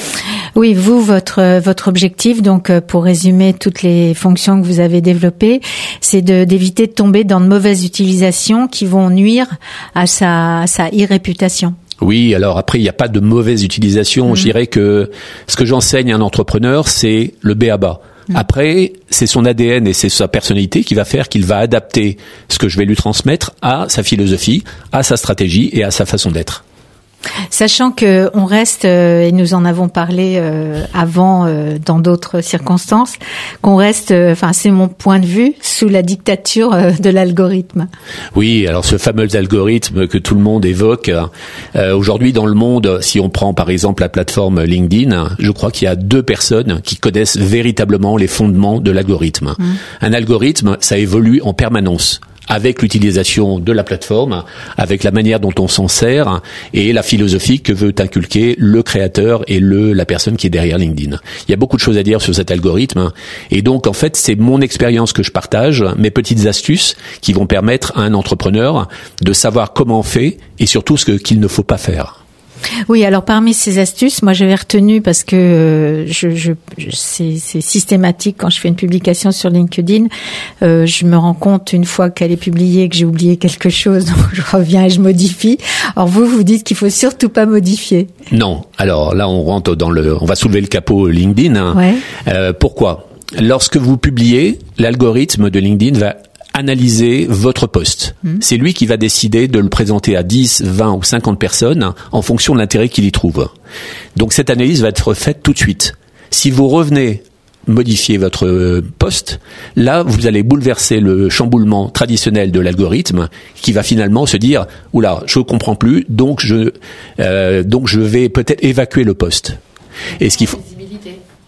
Oui, vous, votre votre objectif, donc pour résumer toutes les fonctions que vous avez développées, c'est de d'éviter de tomber dans de mauvaises utilisations qui vont nuire à sa à sa e-réputation. Oui, alors après, il n'y a pas de mauvaise utilisation. Mmh. Je dirais que ce que j'enseigne à un entrepreneur, c'est le b a ba. Mmh. Après, c'est son A D N et c'est sa personnalité qui va faire qu'il va adapter ce que je vais lui transmettre à sa philosophie, à sa stratégie et à sa façon d'être. Sachant que on reste, euh, et nous en avons parlé euh, avant euh, dans d'autres circonstances, qu'on reste, enfin euh, c'est mon point de vue, sous la dictature euh, de l'algorithme. Oui, alors ce fameux algorithme que tout le monde évoque, euh, aujourd'hui dans le monde, si on prend par exemple la plateforme LinkedIn, je crois qu'il y a deux personnes qui connaissent véritablement les fondements de l'algorithme. Mmh. Un algorithme, ça évolue en permanence, avec l'utilisation de la plateforme, avec la manière dont on s'en sert et la philosophie que veut inculquer le créateur et le la personne qui est derrière LinkedIn. Il y a beaucoup de choses à dire sur cet algorithme et donc en fait c'est mon expérience que je partage, mes petites astuces qui vont permettre à un entrepreneur de savoir comment on fait et surtout ce qu'il ne faut pas faire. Oui, alors parmi ces astuces, moi j'avais retenu parce que euh, je, je, c'est, c'est systématique quand je fais une publication sur LinkedIn, euh, je me rends compte une fois qu'elle est publiée que j'ai oublié quelque chose, donc je reviens et je modifie. Or vous, vous dites qu'il faut surtout pas modifier. Non, alors là on rentre dans le, on va soulever le capot LinkedIn. Hein. Ouais. Euh, pourquoi ? Lorsque vous publiez, l'algorithme de LinkedIn va analyser votre post. Mmh. C'est lui qui va décider de le présenter à dix, vingt ou cinquante personnes en fonction de l'intérêt qu'il y trouve. Donc cette analyse va être faite tout de suite. Si vous revenez modifier votre post, là vous allez bouleverser le chamboulement traditionnel de l'algorithme qui va finalement se dire « Oula, je ne comprends plus, donc je, euh, donc je vais peut-être évacuer le post ». Et ce qu'il faut... Pardon ?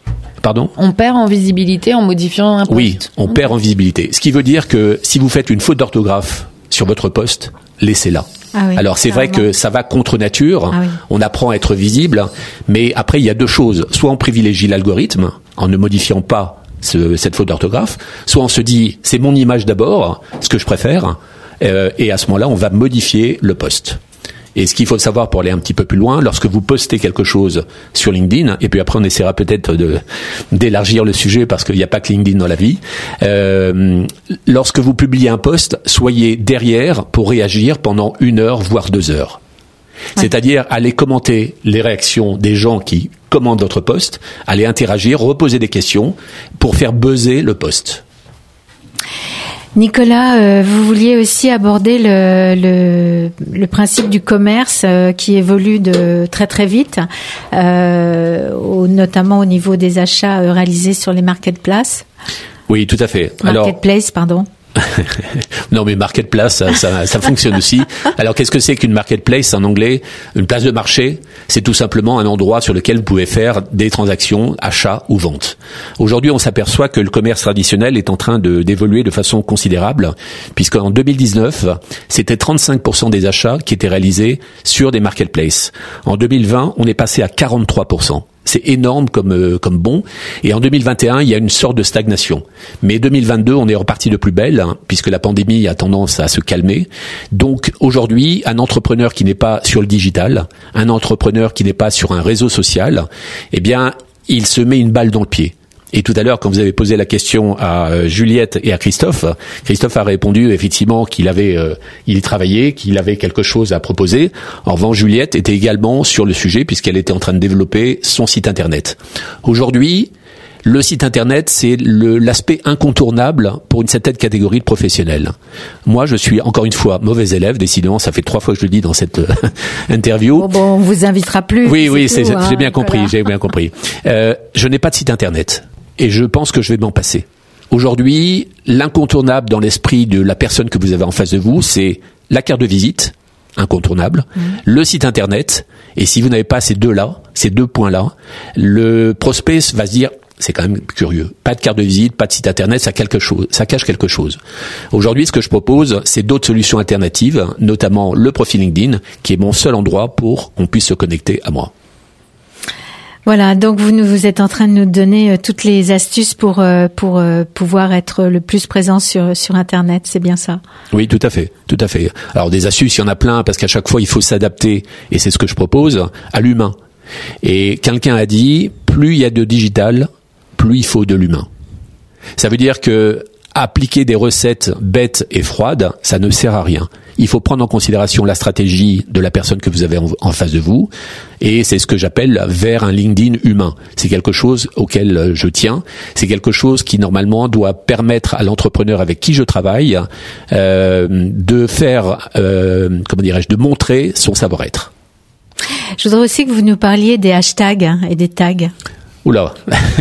On perd en visibilité en modifiant un post. Oui, on mmh. perd en visibilité. Ce qui veut dire que si vous faites une faute d'orthographe sur votre post, laissez-la. Ah oui, alors c'est vrai que ça va contre nature, ah oui. On apprend à être visible, mais après il y a deux choses. Soit on privilégie l'algorithme en ne modifiant pas ce, cette faute d'orthographe, soit on se dit c'est mon image d'abord, ce que je préfère, euh, et à ce moment-là on va modifier le post. Et ce qu'il faut savoir pour aller un petit peu plus loin, lorsque vous postez quelque chose sur LinkedIn, et puis après on essaiera peut-être de, d'élargir le sujet parce qu'il n'y a pas que LinkedIn dans la vie, euh, lorsque vous publiez un post, soyez derrière pour réagir pendant une heure, voire deux heures. Ouais. C'est-à-dire aller commenter les réactions des gens qui commentent votre post, aller interagir, reposer des questions pour faire buzzer le post. Nicolas, euh, vous vouliez aussi aborder le, le, le principe du commerce euh, qui évolue de très très vite, euh, au, notamment au niveau des achats euh, réalisés sur les marketplaces. Oui, tout à fait. Marketplace, Alors... pardon. Non, mais marketplace, ça, ça, ça fonctionne aussi. Alors, qu'est-ce que c'est qu'une marketplace en anglais ? Une place de marché, c'est tout simplement un endroit sur lequel vous pouvez faire des transactions, achats ou ventes. Aujourd'hui, on s'aperçoit que le commerce traditionnel est en train de, d'évoluer de façon considérable, puisqu'en deux mille dix-neuf, c'était trente-cinq pour cent des achats qui étaient réalisés sur des marketplaces. En deux mille vingt, on est passé à quarante-trois pour cent. C'est énorme comme euh, comme bond. Et en deux mille vingt et un, il y a une sorte de stagnation. Mais deux mille vingt-deux, on est reparti de plus belle, hein, puisque la pandémie a tendance à se calmer. Donc aujourd'hui, un entrepreneur qui n'est pas sur le digital, un entrepreneur qui n'est pas sur un réseau social, eh bien, il se met une balle dans le pied. Et tout à l'heure, quand vous avez posé la question à euh, Juliette et à Christophe, Christophe a répondu effectivement qu'il avait, euh, il travaillait, qu'il avait quelque chose à proposer. En revanche, Juliette était également sur le sujet puisqu'elle était en train de développer son site internet. Aujourd'hui, le site internet, c'est le, l'aspect incontournable pour une certaine catégorie de professionnels. Moi, je suis encore une fois mauvais élève. Décidément, ça fait trois fois que je le dis dans cette euh, interview. Bon, bon, on vous invitera plus. Oui, oui, tout, c'est, hein, j'ai bien compris, voilà. j'ai bien compris. Euh, je n'ai pas de site internet et je pense que je vais m'en passer. Aujourd'hui, l'incontournable dans l'esprit de la personne que vous avez en face de vous, c'est la carte de visite, incontournable, mmh. le site internet. Et si vous n'avez pas ces deux-là, ces deux points-là, le prospect va se dire, c'est quand même curieux. Pas de carte de visite, pas de site internet, ça, quelque chose, ça cache quelque chose. Aujourd'hui, ce que je propose, c'est d'autres solutions alternatives, notamment le profil LinkedIn, qui est mon seul endroit pour qu'on puisse se connecter à moi. Voilà, donc vous nous vous êtes en train de nous donner euh, toutes les astuces pour euh, pour euh, pouvoir être le plus présent sur sur internet, c'est bien ça? Oui, tout à fait, tout à fait. Alors des astuces, il y en a plein parce qu'à chaque fois il faut s'adapter et c'est ce que je propose à l'humain. Et quelqu'un a dit plus il y a de digital, plus il faut de l'humain. Ça veut dire que appliquer des recettes bêtes et froides, ça ne sert à rien. Il faut prendre en considération la stratégie de la personne que vous avez en, en face de vous, et c'est ce que j'appelle vers un LinkedIn humain. C'est quelque chose auquel je tiens. C'est quelque chose qui normalement doit permettre à l'entrepreneur avec qui je travaille euh, de faire, euh, comment dirais-je, de montrer son savoir-être. Je voudrais aussi que vous nous parliez des hashtags hein, et des tags. Oula.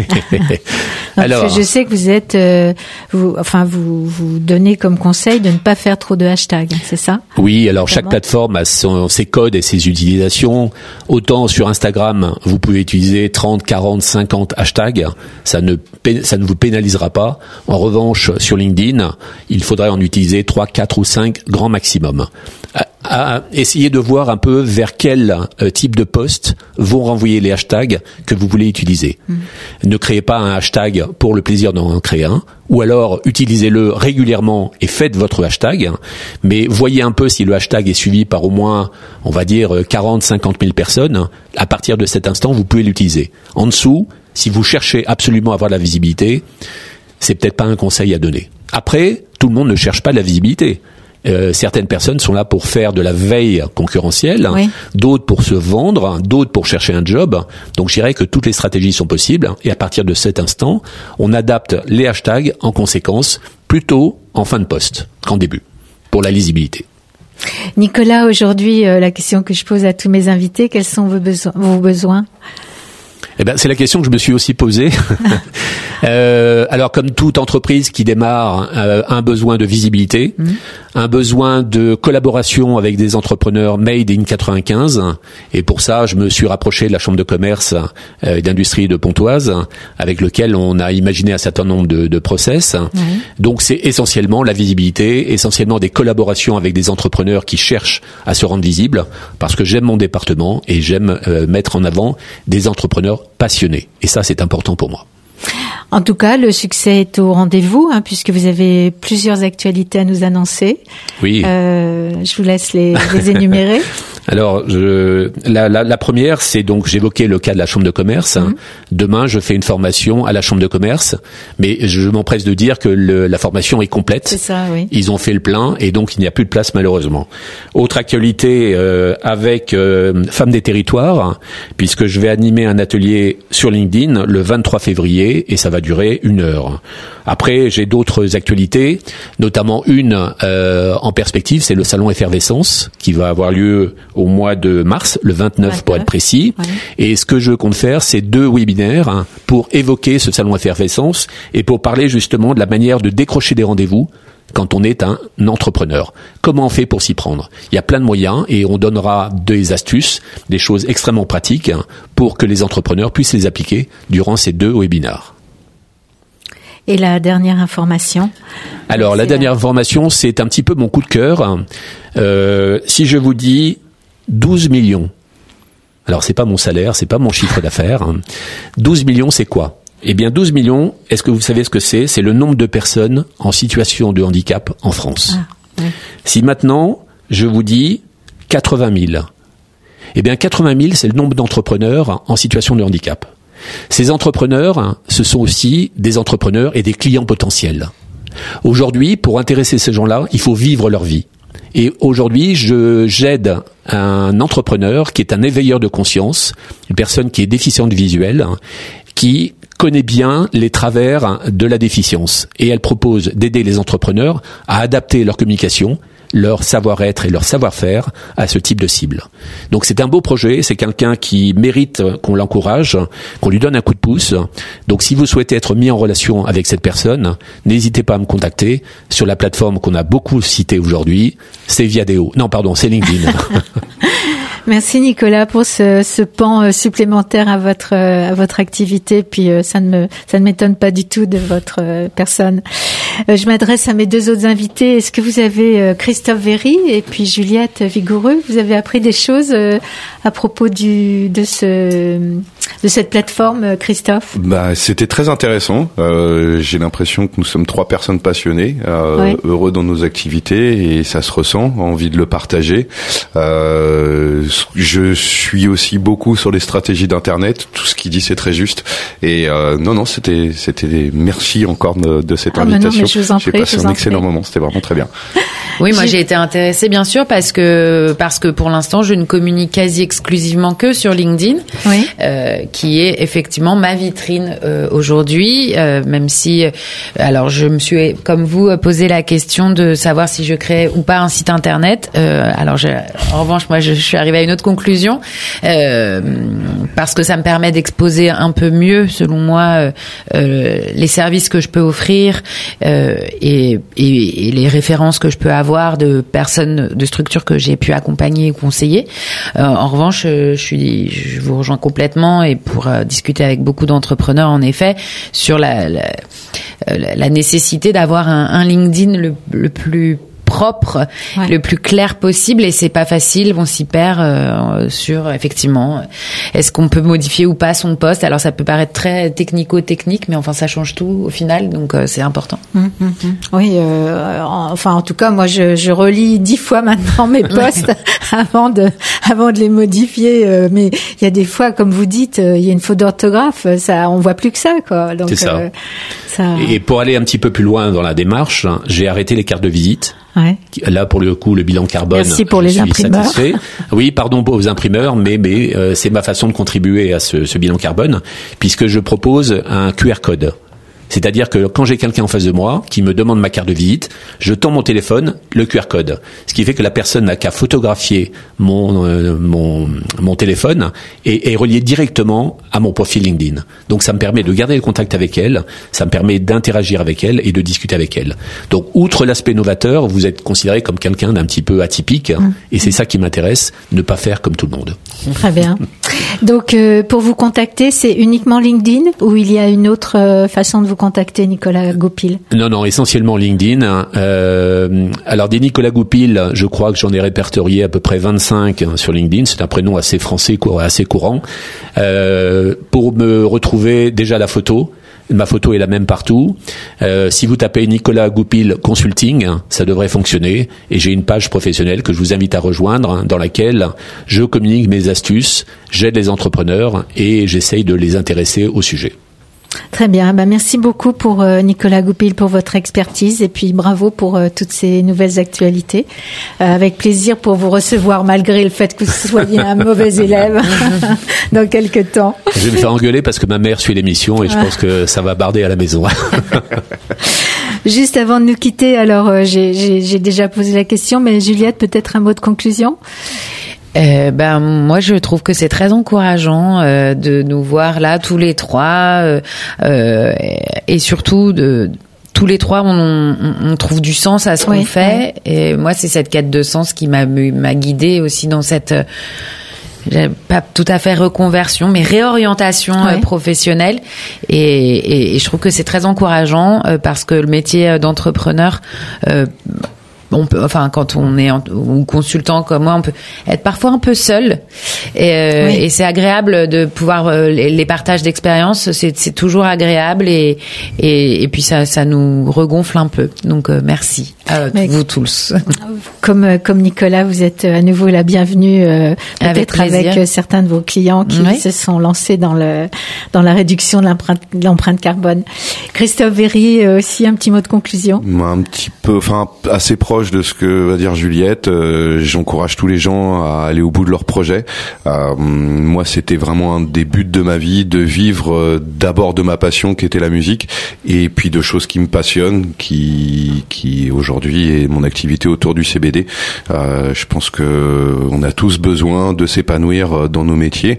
Alors, je sais que vous êtes, euh, vous, enfin, vous vous donnez comme conseil de ne pas faire trop de hashtags, c'est ça? Oui. Alors chaque plateforme a son, ses codes et ses utilisations. Autant sur Instagram, vous pouvez utiliser trente, quarante, cinquante hashtags. Ça ne ça ne vous pénalisera pas. En revanche, sur LinkedIn, il faudrait en utiliser trois, quatre ou cinq grand maximum. À, à essayer de voir un peu vers quel euh, type de post vont renvoyer les hashtags que vous voulez utiliser. Mmh. Ne créez pas un hashtag pour le plaisir d'en créer un, ou alors utilisez-le régulièrement et faites votre hashtag, mais voyez un peu si le hashtag est suivi par au moins, on va dire, quarante, cinquante mille personnes. À partir de cet instant, vous pouvez l'utiliser. En dessous, si vous cherchez absolument à avoir de la visibilité, c'est peut-être pas un conseil à donner. Après, tout le monde ne cherche pas de la visibilité. Euh, certaines personnes sont là pour faire de la veille concurrentielle, oui. D'autres pour se vendre, d'autres pour chercher un job. Donc je dirais que toutes les stratégies sont possibles et à partir de cet instant, on adapte les hashtags en conséquence plutôt en fin de poste qu'en début pour la lisibilité. Nicolas, aujourd'hui, euh, la question que je pose à tous mes invités, quels sont vos besoins, vos besoins ? Eh ben, c'est la question que je me suis aussi posée. euh, alors, comme toute entreprise qui démarre, euh, un besoin de visibilité, mmh. un besoin de collaboration avec des entrepreneurs made in quatre-vingt-quinze. Et pour ça, je me suis rapproché de la Chambre de commerce euh, et d'industrie de Pontoise, avec lequel on a imaginé un certain nombre de, de process. Mmh. Donc, c'est essentiellement la visibilité, essentiellement des collaborations avec des entrepreneurs qui cherchent à se rendre visibles, parce que j'aime mon département et j'aime euh, mettre en avant des entrepreneurs passionnés. Et ça, c'est important pour moi. En tout cas, le succès est au rendez-vous, hein, puisque vous avez plusieurs actualités à nous annoncer. Oui. Euh, je vous laisse les, les énumérer. Alors, je, la, la, la première, c'est donc, j'évoquais le cas de la Chambre de commerce. Mmh. Demain, je fais une formation à la Chambre de commerce, mais je m'empresse de dire que le, la formation est complète. C'est ça, oui. Ils ont fait le plein et donc il n'y a plus de place malheureusement. Autre actualité euh, avec euh, Femmes des territoires, puisque je vais animer un atelier sur LinkedIn le vingt-trois février et ça va durer une heure. Après, j'ai d'autres actualités, notamment une euh, en perspective, c'est le salon Effervescence qui va avoir lieu au mois de mars, le vingt-neuf, vingt-neuf. Pour être précis. Ouais. Et ce que je compte faire, c'est deux webinaires hein, pour évoquer ce salon Effervescence et pour parler justement de la manière de décrocher des rendez-vous quand on est un entrepreneur. Comment on fait pour s'y prendre ? Il y a plein de moyens et on donnera des astuces, des choses extrêmement pratiques hein, pour que les entrepreneurs puissent les appliquer durant ces deux webinaires. Et la dernière information ? Alors, la dernière la... information, c'est un petit peu mon coup de cœur. Euh, si je vous dis douze millions Alors c'est pas mon salaire, c'est pas mon chiffre d'affaires. douze millions, c'est quoi ? Eh bien, douze millions, est-ce que vous savez ce que c'est ? C'est le nombre de personnes en situation de handicap en France. Ah, ouais. Si maintenant, je vous dis quatre-vingt mille, eh bien, quatre-vingt mille, c'est le nombre d'entrepreneurs en situation de handicap. Ces entrepreneurs, ce sont aussi des entrepreneurs et des clients potentiels. Aujourd'hui, pour intéresser ces gens-là, il faut vivre leur vie. Et aujourd'hui, je j'aide un entrepreneur qui est un éveilleur de conscience, une personne qui est déficiente visuelle, qui connaît bien les travers de la déficience. Et elle propose d'aider les entrepreneurs à adapter leur communication, leur savoir-être et leur savoir-faire à ce type de cible. Donc c'est un beau projet, c'est quelqu'un qui mérite qu'on l'encourage, qu'on lui donne un coup de pouce. Donc si vous souhaitez être mis en relation avec cette personne, n'hésitez pas à me contacter sur la plateforme qu'on a beaucoup citée aujourd'hui, c'est Viadeo. Non, pardon, c'est LinkedIn. Merci Nicolas pour ce, ce pan supplémentaire à votre à votre activité. Puis ça ne me ça ne m'étonne pas du tout de votre personne. Je m'adresse à mes deux autres invités. Est-ce que vous avez Christophe Véry et puis Juliette Vigoureux, vous avez appris des choses à propos du de ce de cette plateforme, Christophe ? Bah, c'était très intéressant. Euh, j'ai l'impression que nous sommes trois personnes passionnées, euh, oui. heureux dans nos activités, et ça se ressent, envie de le partager. Euh, je suis aussi beaucoup sur les stratégies d'internet. Tout ce qu'il dit, c'est très juste. Et euh, non, non, c'était, c'était. Merci encore de, de cette ah, invitation. Non, mais je vous en prie, j'ai passé un excellent prie. moment. C'était vraiment très bien. Oui, moi j'ai été intéressée bien sûr parce que parce que pour l'instant je ne communique quasi exclusivement que sur LinkedIn, oui. euh, qui est effectivement ma vitrine euh, aujourd'hui. Euh, même si, euh, alors je me suis comme vous posé la question de savoir si je crée ou pas un site internet. Euh, alors je, en revanche moi je, je suis arrivée à une autre conclusion euh, parce que ça me permet d'exposer un peu mieux, selon moi, euh, euh, les services que je peux offrir euh, et, et, et les références que je peux avoir. avoir de personnes, de structures que j'ai pu accompagner et conseiller. Euh, en revanche, je suis, je vous rejoins complètement et pour euh, discuter avec beaucoup d'entrepreneurs, en effet, sur la, la, la nécessité d'avoir un, un LinkedIn le, le plus propre, ouais. le plus clair possible, et c'est pas facile, on s'y perd euh, sur effectivement est-ce qu'on peut modifier ou pas son poste. Alors ça peut paraître très technico-technique, mais enfin ça change tout au final, donc euh, c'est important. Mmh, mmh, mmh. Oui, euh, enfin en tout cas moi je, je relis dix fois maintenant mes posts avant de avant de les modifier, euh, mais il y a des fois, comme vous dites, il euh, y a une faute d'orthographe, ça on voit plus que ça quoi. Donc c'est ça. Euh, ça. Et pour aller un petit peu plus loin dans la démarche, j'ai arrêté les cartes de visite. Ouais. Là, pour le coup, le bilan carbone. Merci pour je les suis imprimeurs. Satisfait. Oui, pardon aux imprimeurs, mais mais euh, c'est ma façon de contribuer à ce, ce bilan carbone, puisque je propose un Q R code. C'est-à-dire que quand j'ai quelqu'un en face de moi qui me demande ma carte de visite, je tends mon téléphone, le Q R code. Ce qui fait que la personne n'a qu'à photographier mon, euh, mon, mon téléphone et est relié directement à mon profil LinkedIn. Donc ça me permet de garder le contact avec elle, ça me permet d'interagir avec elle et de discuter avec elle. Donc outre l'aspect novateur, vous êtes considéré comme quelqu'un d'un petit peu atypique, mmh. et c'est ça qui m'intéresse, ne pas faire comme tout le monde. Très bien. Donc euh, pour vous contacter, c'est uniquement LinkedIn ou il y a une autre euh, façon de vous contacter, Nicolas Goupil? Non, non, essentiellement LinkedIn. Euh, alors des Nicolas Goupil, je crois que j'en ai répertorié à peu près vingt-cinq sur LinkedIn. C'est un prénom assez français, assez courant. Euh, pour me retrouver, déjà la photo. Ma photo est la même partout. Euh, si vous tapez Nicolas Goupil Consulting, ça devrait fonctionner. Et j'ai une page professionnelle que je vous invite à rejoindre, dans laquelle je communique mes astuces, j'aide les entrepreneurs et j'essaye de les intéresser au sujet. Très bien, bah merci beaucoup pour euh, Nicolas Goupil pour votre expertise et puis bravo pour euh, toutes ces nouvelles actualités. Euh, avec plaisir pour vous recevoir malgré le fait que vous soyez un mauvais élève dans quelques temps. Je vais me faire engueuler parce que ma mère suit l'émission et je pense que ça va barder à la maison. Juste avant de nous quitter, alors euh, j'ai, j'ai, j'ai déjà posé la question, mais Juliette, peut-être un mot de conclusion ? Euh, ben moi je trouve que c'est très encourageant euh, de nous voir là tous les trois euh, euh, et surtout de tous les trois on, on, on trouve du sens à ce oui, qu'on fait oui. Et moi c'est cette quête de sens qui m'a m'a guidée aussi dans cette euh, pas tout à fait reconversion mais réorientation oui. euh, professionnelle et, et, et je trouve que c'est très encourageant euh, parce que le métier d'entrepreneur euh, on peut, enfin, quand on est en, ou consultant comme moi, on peut être parfois un peu seul. Et, euh, oui. et c'est agréable de pouvoir euh, les, les partages d'expérience. C'est, c'est toujours agréable et, et, et puis ça, ça nous regonfle un peu. Donc euh, merci à Mais, vous tous. Comme comme Nicolas, vous êtes à nouveau la bienvenue. Euh, peut-être avec, avec certains de vos clients qui oui. se sont lancés dans le dans la réduction de l'empreinte, de l'empreinte carbone. Christophe Véry, aussi un petit mot de conclusion. Un petit peu, enfin assez proche de ce que va dire Juliette. Euh, j'encourage tous les gens à aller au bout de leur projet. Euh, moi, c'était vraiment un des buts de ma vie, de vivre euh, d'abord de ma passion qui était la musique, et puis de choses qui me passionnent, qui qui aujourd'hui est mon activité autour du C B D. Euh, je pense que on a tous besoin de s'épanouir dans nos métiers.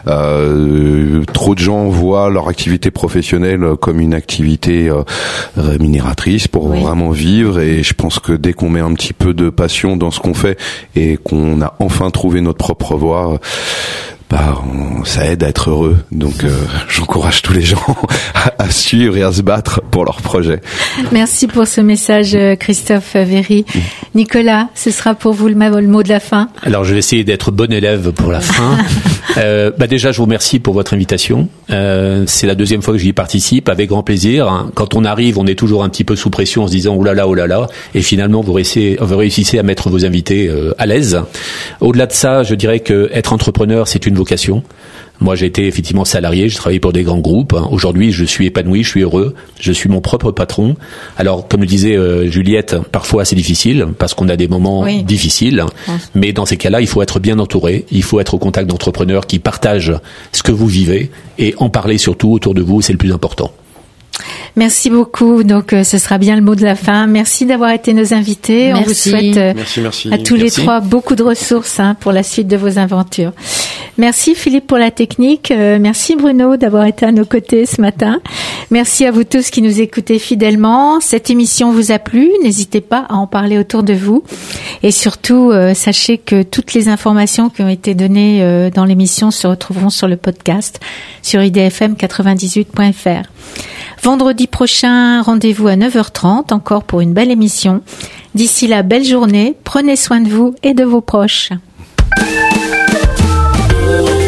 Euh, trop de gens voient leur activité professionnelle comme une activité euh, rémunératrice pour oui. vraiment vivre, et je pense que dès qu'on met un petit peu de passion dans ce qu'on fait et qu'on a enfin trouvé notre propre voie, bah, on, ça aide à être heureux. Donc, euh, j'encourage tous les gens à, à suivre et à se battre pour leur projet. Merci pour ce message, Christophe Véry. Mmh. Nicolas, ce sera pour vous le, le mot de la fin. Alors, je vais essayer d'être bon élève pour la fin. euh, bah déjà, je vous remercie pour votre invitation. Euh, c'est la deuxième fois que j'y participe, avec grand plaisir. Quand on arrive, on est toujours un petit peu sous pression en se disant « oh là là, oh là là », et finalement, vous réussissez, vous réussissez à mettre vos invités euh, à l'aise. Au-delà de ça, je dirais que être entrepreneur, c'est une vocation. Moi, j'ai été effectivement salarié, j'ai travaillé pour des grands groupes. Aujourd'hui, je suis épanoui, je suis heureux, je suis mon propre patron. Alors, comme le disait euh, Juliette, parfois c'est difficile parce qu'on a des moments oui. difficiles, mais dans ces cas-là, il faut être bien entouré, il faut être au contact d'entrepreneurs qui partagent ce que vous vivez et en parler surtout autour de vous, c'est le plus important. Merci beaucoup. Donc, euh, ce sera bien le mot de la fin. Merci d'avoir été nos invités. Merci. On vous souhaite euh, merci, merci. à tous merci. les trois beaucoup de ressources hein, pour la suite de vos aventures. Merci Philippe pour la technique. Euh, merci Bruno d'avoir été à nos côtés ce matin. Merci à vous tous qui nous écoutez fidèlement. Cette émission vous a plu. N'hésitez pas à en parler autour de vous. Et surtout, euh, sachez que toutes les informations qui ont été données euh, dans l'émission se retrouveront sur le podcast sur i d f m quatre-vingt-dix-huit point f r. Vendredi prochain, rendez-vous à neuf heures trente, encore pour une belle émission. D'ici là, belle journée, prenez soin de vous et de vos proches.